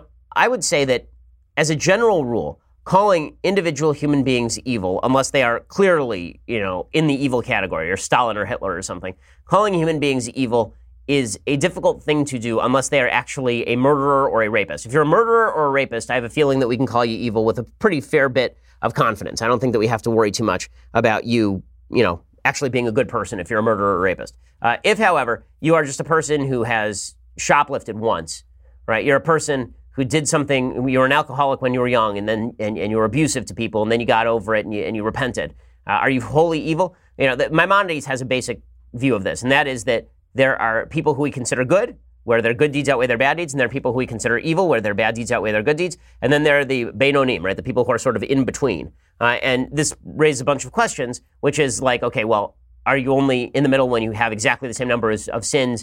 I would say that as a general rule, calling individual human beings evil, unless they are clearly, in the evil category, or Stalin or Hitler or something, calling human beings evil is a difficult thing to do unless they are actually a murderer or a rapist. If you're a murderer or a rapist, I have a feeling that we can call you evil with a pretty fair bit of confidence. I don't think that we have to worry too much about you, actually being a good person if you're a murderer or rapist. If, however, you are just a person who has shoplifted once, right? You're a person who did something, you were an alcoholic when you were young and then and you were abusive to people and then you got over it and you repented. Are you wholly evil? Maimonides has a basic view of this, and that is that there are people who we consider good, where their good deeds outweigh their bad deeds, and there are people who we consider evil, where their bad deeds outweigh their good deeds, and then there are the Beinonim, right, the people who are sort of in between. And this raises a bunch of questions, which is like, okay, well, are you only in the middle when you have exactly the same number of sins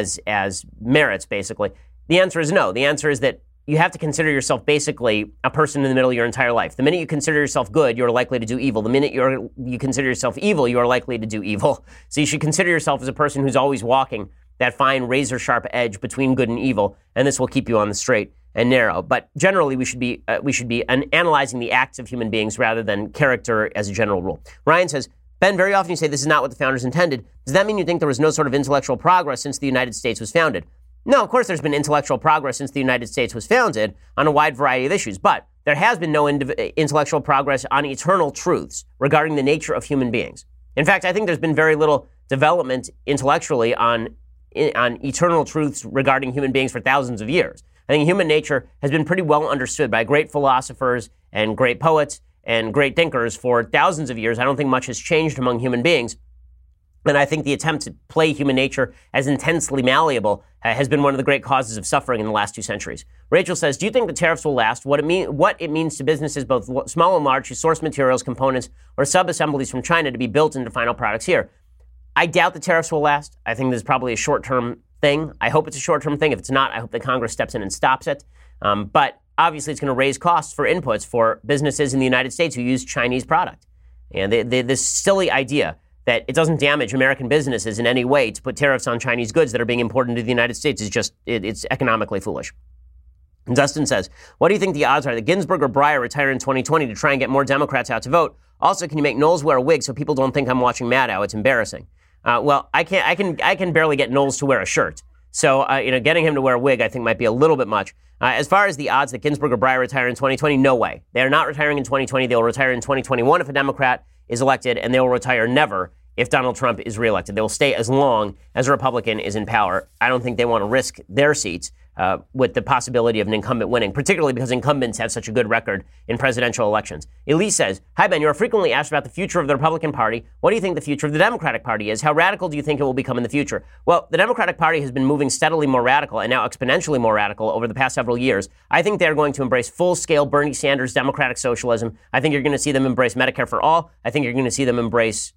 as merits, basically? The answer is no. The answer is that you have to consider yourself basically a person in the middle your entire life. The minute you consider yourself good, you're likely to do evil. The minute you consider yourself evil, you are likely to do evil. So you should consider yourself as a person who's always walking that fine razor-sharp edge between good and evil, and this will keep you on the straight and narrow. But generally, we should be analyzing the acts of human beings rather than character as a general rule. Ryan says, Ben, very often you say this is not what the founders intended. Does that mean you think there was no sort of intellectual progress since the United States was founded? No, of course there's been intellectual progress since the United States was founded on a wide variety of issues, but there has been no intellectual progress on eternal truths regarding the nature of human beings. In fact, I think there's been very little development intellectually on eternal truths regarding human beings for thousands of years. I think human nature has been pretty well understood by great philosophers and great poets and great thinkers for thousands of years. I don't think much has changed among human beings. And I think the attempt to play human nature as intensely malleable has been one of the great causes of suffering in the last 2 centuries. Rachel says, do you think the tariffs will last? What it means to businesses, both small and large, who source materials, components, or sub-assemblies from China to be built into final products here? I doubt the tariffs will last. I think this is probably a short-term thing. I hope it's a short-term thing. If it's not, I hope that Congress steps in and stops it. But obviously, it's going to raise costs for inputs for businesses in the United States who use Chinese product. And this silly idea that it doesn't damage American businesses in any way to put tariffs on Chinese goods that are being imported into the United States is just, it's economically foolish. And Dustin says, what do you think the odds are that Ginsburg or Breyer retire in 2020 to try and get more Democrats out to vote? Also, can you make Knowles wear a wig so people don't think I'm watching Maddow? It's embarrassing. Well, I can barely get Knowles to wear a shirt. So, getting him to wear a wig, I think, might be a little bit much. As far as the odds that Ginsburg or Breyer retire in 2020, no way. They are not retiring in 2020. They will retire in 2021 if a Democrat is elected, and they will retire never if Donald Trump is reelected. They will stay as long as a Republican is in power. I don't think they want to risk their seats with the possibility of an incumbent winning, particularly because incumbents have such a good record in presidential elections. Elise says, hi, Ben, you're frequently asked about the future of the Republican Party. What do you think the future of the Democratic Party is? How radical do you think it will become in the future? Well, the Democratic Party has been moving steadily more radical and now exponentially more radical over the past several years. I think they're going to embrace full-scale Bernie Sanders democratic socialism. I think you're going to see them embrace Medicare for all. I think you're going to see them embrace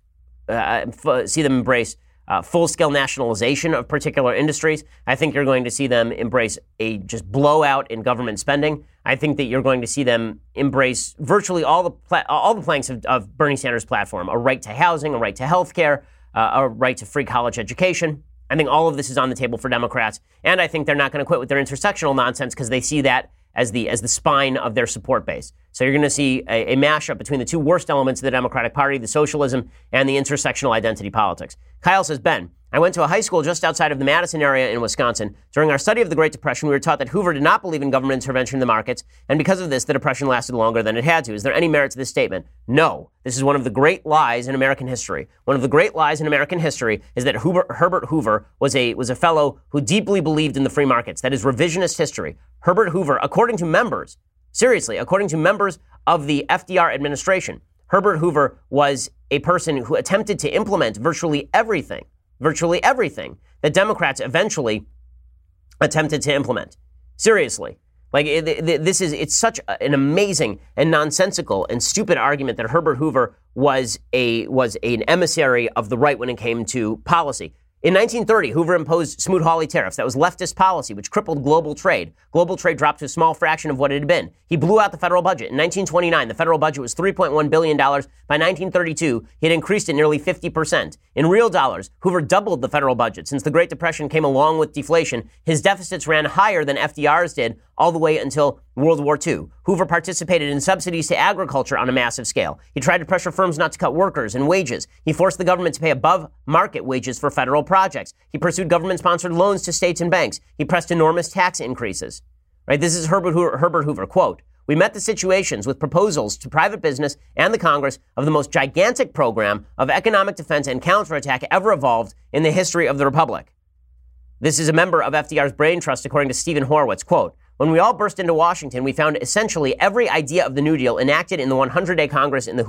full-scale nationalization of particular industries. I think you're going to see them embrace a just blowout in government spending. I think that you're going to see them embrace virtually all the planks of Bernie Sanders' platform: a right to housing, a right to health care, a right to free college education. I think all of this is on the table for Democrats, and I think they're not going to quit with their intersectional nonsense because they see that as the spine of their support base. So you're going to see a mashup between the two worst elements of the Democratic Party, the socialism and the intersectional identity politics. Kyle says, Ben, I went to a high school just outside of the Madison area in Wisconsin. During our study of the Great Depression, we were taught that Hoover did not believe in government intervention in the markets, and because of this, the Depression lasted longer than it had to. Is there any merit to this statement? No. This is one of the great lies in American history. One of the great lies in American history is that Herbert Hoover was a fellow who deeply believed in the free markets. That is revisionist history. Herbert Hoover, according to members of the FDR administration, Herbert Hoover was a person who attempted to implement virtually everything that Democrats eventually attempted to implement. Seriously. It's such an amazing and nonsensical and stupid argument that Herbert Hoover was an emissary of the right when it came to policy. In 1930, Hoover imposed Smoot-Hawley tariffs. That was leftist policy, which crippled global trade. Global trade dropped to a small fraction of what it had been. He blew out the federal budget. In 1929, the federal budget was $3.1 billion. By 1932, he had increased it nearly 50%. In real dollars, Hoover doubled the federal budget. Since the Great Depression came along with deflation, his deficits ran higher than FDR's did all the way until World War II. Hoover participated in subsidies to agriculture on a massive scale. He tried to pressure firms not to cut workers and wages. He forced the government to pay above market wages for federal projects. He pursued government-sponsored loans to states and banks. He pressed enormous tax increases. Right? This is Herbert Hoover, quote, "We met the situations with proposals to private business and the Congress of the most gigantic program of economic defense and counterattack ever evolved in the history of the Republic." This is a member of FDR's brain trust, according to Stephen Horowitz, quote, "When we all burst into Washington, we found essentially every idea of the New Deal enacted in the 100-day Congress in the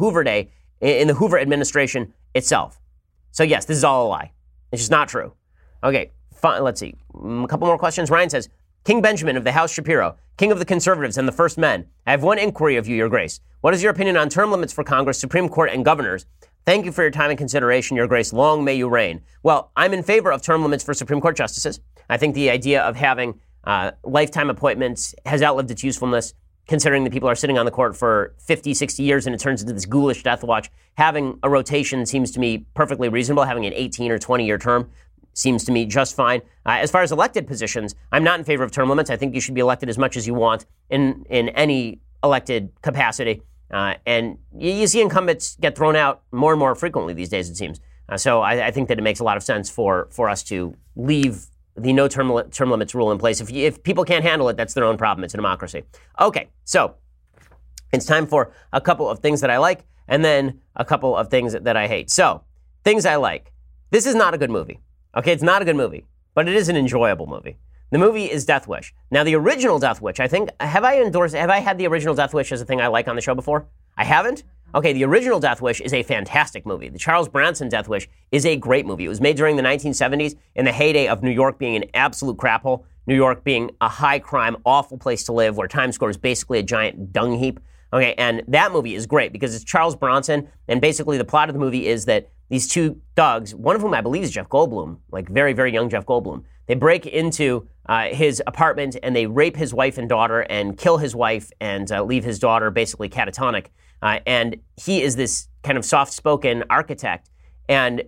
Hoover administration itself." So yes, this is all a lie. It's just not true. Okay, fine, let's see. A couple more questions. Ryan says, "King Benjamin of the House Shapiro, king of the conservatives and the first men. I have one inquiry of you, Your Grace. What is your opinion on term limits for Congress, Supreme Court, and governors? Thank you for your time and consideration, Your Grace. Long may you reign." Well, I'm in favor of term limits for Supreme Court justices. I think the idea of having lifetime appointments has outlived its usefulness, considering that people are sitting on the court for 50, 60 years and it turns into this ghoulish death watch. Having a rotation seems to me perfectly reasonable. Having an 18 or 20-year term seems to me just fine. As far as elected positions, I'm not in favor of term limits. I think you should be elected as much as you want in any elected capacity. And you see incumbents get thrown out more and more frequently these days, it seems. So I think that it makes a lot of sense for us to leave the no term limits rule in place. If people can't handle it, that's their own problem. It's a democracy. Okay, so it's time for a couple of things that I like and then a couple of things that I hate. So, things I like. This is not a good movie. Okay, it's not a good movie, but it is an enjoyable movie. The movie is Death Wish. Now, the original Death Wish, I think, have I had the original Death Wish as a thing I like on the show before? I haven't? Okay, the original Death Wish is a fantastic movie. The Charles Bronson Death Wish is a great movie. It was made during the 1970s in the heyday of New York being an absolute crap hole, New York being a high crime, awful place to live where Times Square is basically a giant dung heap. Okay, and that movie is great because it's Charles Bronson, and basically the plot of the movie is that these two thugs, one of whom I believe is Jeff Goldblum, like very, very young Jeff Goldblum, they break into his apartment and they rape his wife and daughter and kill his wife and leave his daughter basically catatonic. And he is this kind of soft-spoken architect, and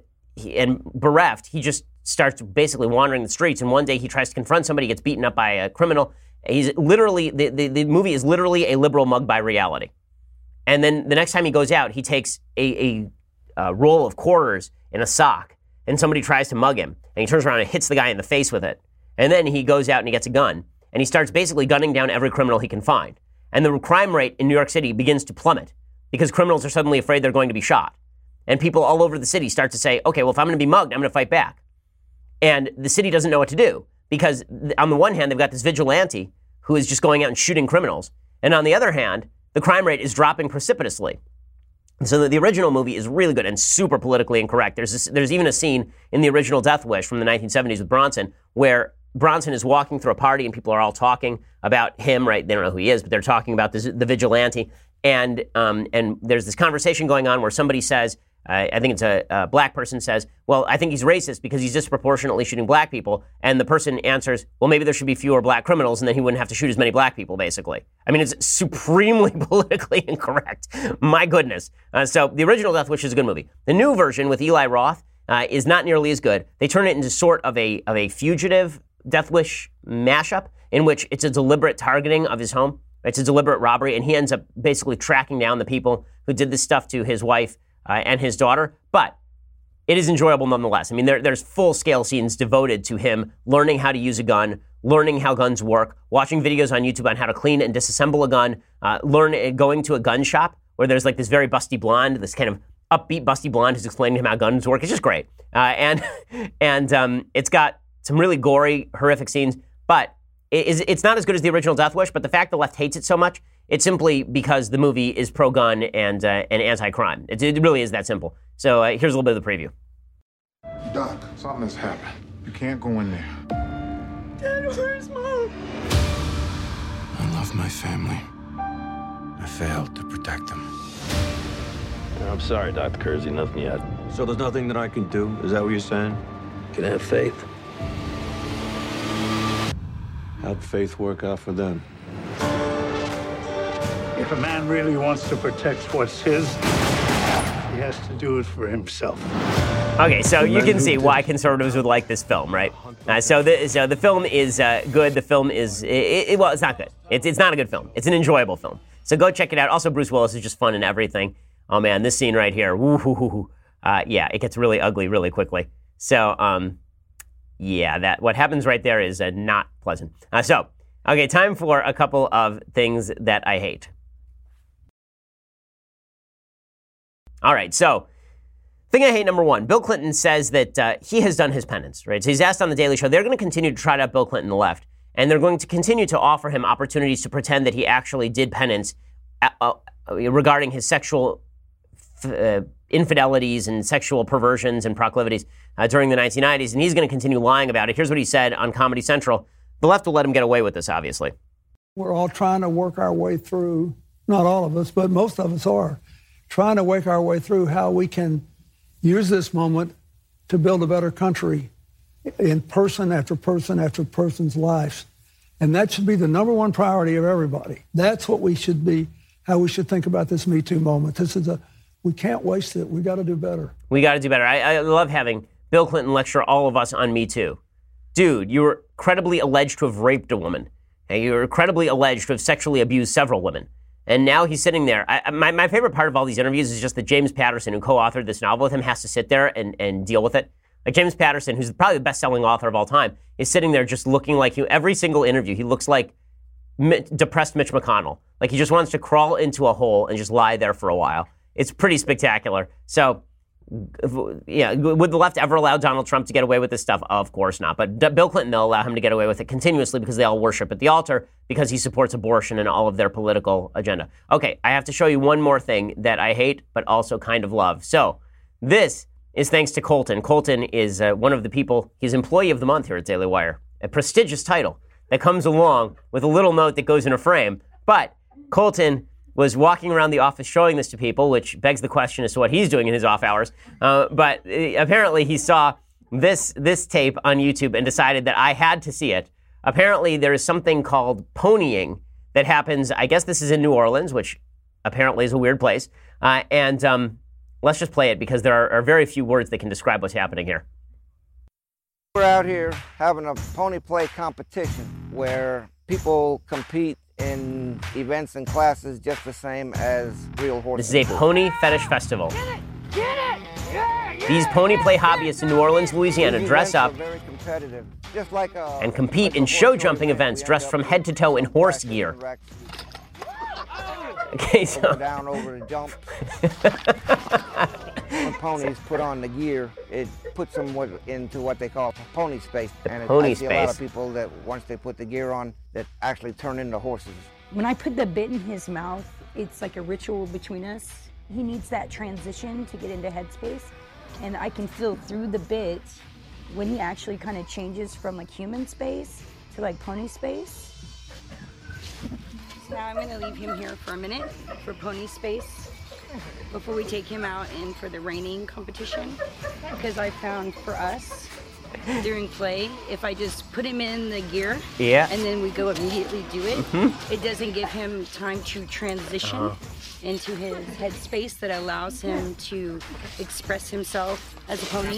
bereft, he just starts basically wandering the streets. And one day he tries to confront somebody, gets beaten up by a criminal. He's literally, the movie is literally a liberal mug by reality. And then the next time he goes out, he takes a roll of quarters in a sock, and somebody tries to mug him, and he turns around and hits the guy in the face with it. And then he goes out and he gets a gun, and he starts basically gunning down every criminal he can find. And the crime rate in New York City begins to plummet because criminals are suddenly afraid they're going to be shot. And people all over the city start to say, okay, well, if I'm going to be mugged, I'm going to fight back. And the city doesn't know what to do because on the one hand, they've got this vigilante who is just going out and shooting criminals. And on the other hand, the crime rate is dropping precipitously. So the original movie is really good and super politically incorrect. There's even a scene in the original Death Wish from the 1970s with Bronson where Bronson is walking through a party and people are all talking about him, right? They don't know who he is, but they're talking about the vigilante. And there's this conversation going on where somebody says, I think it's a black person says, well, I think he's racist because he's disproportionately shooting black people. And the person answers, well, maybe there should be fewer black criminals and then he wouldn't have to shoot as many black people, basically. I mean, it's supremely politically incorrect. My goodness. So the original Death Wish is a good movie. The new version with Eli Roth is not nearly as good. They turn it into sort of a fugitive Death Wish mashup in which it's a deliberate targeting of his home. It's a deliberate robbery, and he ends up basically tracking down the people who did this stuff to his wife and his daughter. But it is enjoyable nonetheless. I mean, there's full-scale scenes devoted to him learning how to use a gun, learning how guns work, watching videos on YouTube on how to clean and disassemble a gun, going to a gun shop where there's like this very busty blonde, this kind of upbeat busty blonde who's explaining to him how guns work. It's just great. And it's got some really gory, horrific scenes, but it's not as good as the original Death Wish, but the fact the left hates it so much, it's simply because the movie is pro-gun and anti-crime. It really is that simple. So here's a little bit of the preview. Doc, something has happened. You can't go in there. Dad, where's Mom? I love my family. I failed to protect them. I'm sorry, Dr. Kersey, nothing yet. So there's nothing that I can do? Is that what you're saying? You can have faith. How'd faith work out for them? If a man really wants to protect what's his, he has to do it for himself. Okay, so you can see why conservatives would like this film, right? So the film is good. The film is, well, it's not good. It's not a good film. It's an enjoyable film. So go check it out. Also, Bruce Willis is just fun and everything. Oh, man, this scene right here. Yeah, it gets really ugly really quickly. So, yeah, what happens right there is not pleasant. Okay, time for a couple of things that I hate. All right, so thing I hate, number one, Bill Clinton says that he has done his penance, right? So he's asked on The Daily Show, they're going to continue to trot out Bill Clinton the left, and they're going to continue to offer him opportunities to pretend that he actually did penance regarding his sexual infidelities and sexual perversions and proclivities during the 1990s, and he's going to continue lying about it. Here's what he said on Comedy Central. The left will let him get away with this, obviously. We're all trying to work our way through, not all of us, but most of us are, trying to work our way through how we can use this moment to build a better country in person after person after person's lives. And that should be the number one priority of everybody. That's what we should be, how we should think about this Me Too moment. We can't waste it. We got to do better. We got to do better. I love having Bill Clinton lecture all of us on Me Too. Dude, you were credibly alleged to have raped a woman. And you were credibly alleged to have sexually abused several women. And now he's sitting there. My favorite part of all these interviews is just that James Patterson, who co-authored this novel with him, has to sit there and deal with it. Like James Patterson, who's probably the best-selling author of all time, is sitting there just looking like every single interview, he looks like depressed Mitch McConnell. Like he just wants to crawl into a hole and just lie there for a while. It's pretty spectacular. So, yeah, would the left ever allow Donald Trump to get away with this stuff? Of course not. But Bill Clinton, they'll allow him to get away with it continuously because they all worship at the altar because he supports abortion and all of their political agenda. Okay, I have to show you one more thing that I hate but also kind of love. So this is thanks to Colton. Colton is one of the people, he's Employee of the Month here at Daily Wire, a prestigious title that comes along with a little note that goes in a frame. But Colton was walking around the office showing this to people, which begs the question as to what he's doing in his off hours. But apparently he saw this tape on YouTube and decided that I had to see it. Apparently there is something called ponying that happens, I guess this is in New Orleans, which apparently is a weird place. Let's just play it because there are very few words that can describe what's happening here. We're out here having a pony play competition where people compete in events and classes just the same as real horses. This is a pony fetish festival. These pony play hobbyists in New Orleans, Louisiana dress up very competitive, just like and compete in show jumping events dressed from head to toe in horse gear. Okay, so down over the jump. When ponies put on the gear, it puts them into what they call pony space. And I see a lot of people that once they put the gear on, that actually turn into horses. When I put the bit in his mouth, it's like a ritual between us. He needs that transition to get into headspace. And I can feel through the bit when he actually kind of changes from like human space to like pony space. So now I'm gonna leave him here for a minute for pony space before we take him out and for the reining competition. Because I found for us, during play, if I just put him in the gear and then we go immediately do it, it doesn't give him time to transition into his headspace that allows him to express himself as a pony.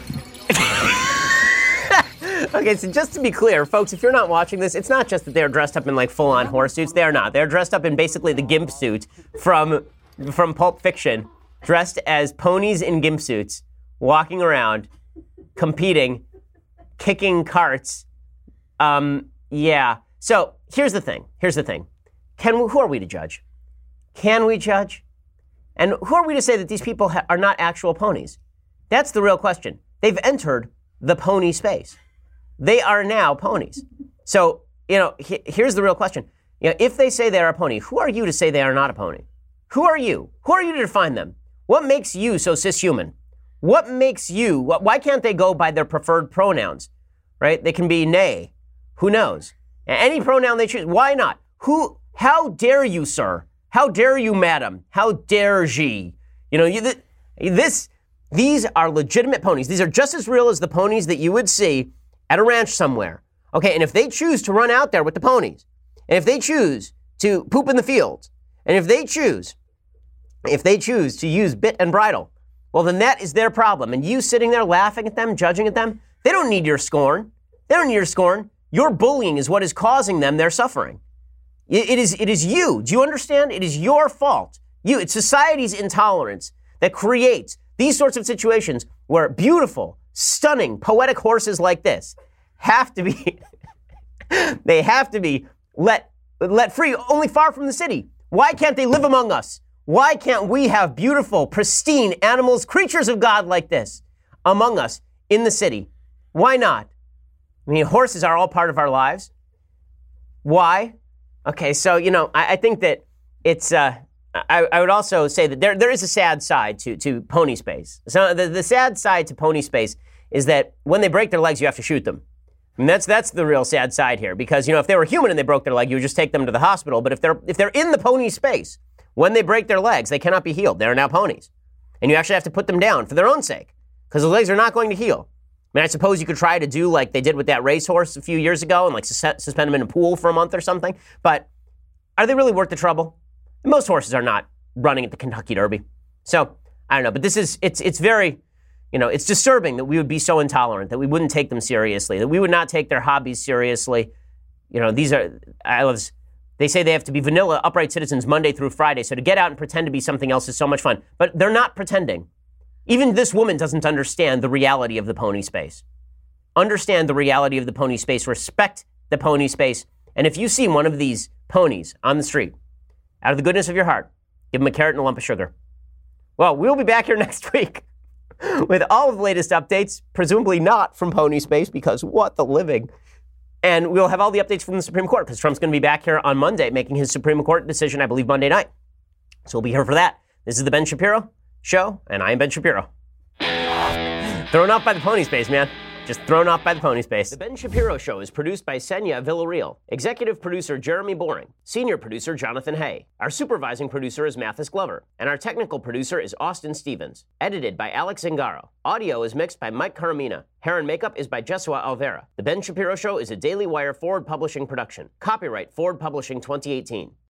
Okay, so just to be clear, folks, if you're not watching this, it's not just that they're dressed up in like full-on horse suits. They are not. They're dressed up in basically the gimp suit from Pulp Fiction, dressed as ponies in gimp suits, walking around, competing, kicking carts. Yeah. So here's the thing. Who are we to judge? Can we judge? And who are we to say that these people are not actual ponies? That's the real question. They've entered the pony space. They are now ponies. So, here's the real question. If they say they're a pony, who are you to say they are not a pony? Who are you? Who are you to define them? What makes you so cishuman? What makes you, why can't they go by their preferred pronouns, right? They can be they. Who knows? Any pronoun they choose. Why not? How dare you, sir? How dare you, madam? How dare ye You know, these are legitimate ponies. These are just as real as the ponies that you would see at a ranch somewhere. Okay, and if they choose to run out there with the ponies, and if they choose to poop in the fields, and if they choose to use bit and bridle, well, then that is their problem. And you sitting there laughing at them, judging at them, they don't need your scorn. They don't need your scorn. Your bullying is what is causing them their suffering. It is you. Do you understand? It is your fault. It's society's intolerance that creates these sorts of situations where beautiful, stunning, poetic horses like this have to be, they have to be let free only far from the city. Why can't they live among us? Why can't we have beautiful, pristine animals, creatures of God like this among us in the city? Why not? I mean, horses are all part of our lives. Why? Okay, so, I think that it's, I would also say that there is a sad side to pony space. So the sad side to pony space is that when they break their legs, you have to shoot them. And that's the real sad side here, because, if they were human and they broke their leg, you would just take them to the hospital. But if they're in the pony space, when they break their legs, they cannot be healed. They are now ponies. And you actually have to put them down for their own sake, because the legs are not going to heal. I mean, I suppose you could try to do like they did with that racehorse a few years ago and like suspend them in a pool for a month or something. But are they really worth the trouble? Most horses are not running at the Kentucky Derby. So, I don't know. But it's very, it's disturbing that we would be so intolerant, that we wouldn't take them seriously, that we would not take their hobbies seriously. They say they have to be vanilla, upright citizens Monday through Friday. So to get out and pretend to be something else is so much fun. But they're not pretending. Even this woman doesn't understand the reality of the pony space. Understand the reality of the pony space. Respect the pony space. And if you see one of these ponies on the street, out of the goodness of your heart, give them a carrot and a lump of sugar. Well, we'll be back here next week with all of the latest updates, presumably not from pony space, because what the living. And we'll have all the updates from the Supreme Court, because Trump's going to be back here on Monday making his Supreme Court decision, I believe, Monday night. So we'll be here for that. This is the Ben Shapiro Show, and I am Ben Shapiro. Thrown off by the pony space, man. Just thrown off by the pony space. The Ben Shapiro Show is produced by Senya Villarreal. Executive producer Jeremy Boring. Senior producer Jonathan Hay. Our supervising producer is Mathis Glover. And our technical producer is Austin Stevens. Edited by Alex Zingaro. Audio is mixed by Mike Caramina. Hair and makeup is by Jesua Alvera. The Ben Shapiro Show is a Daily Wire Forward Publishing production. Copyright Forward Publishing 2018.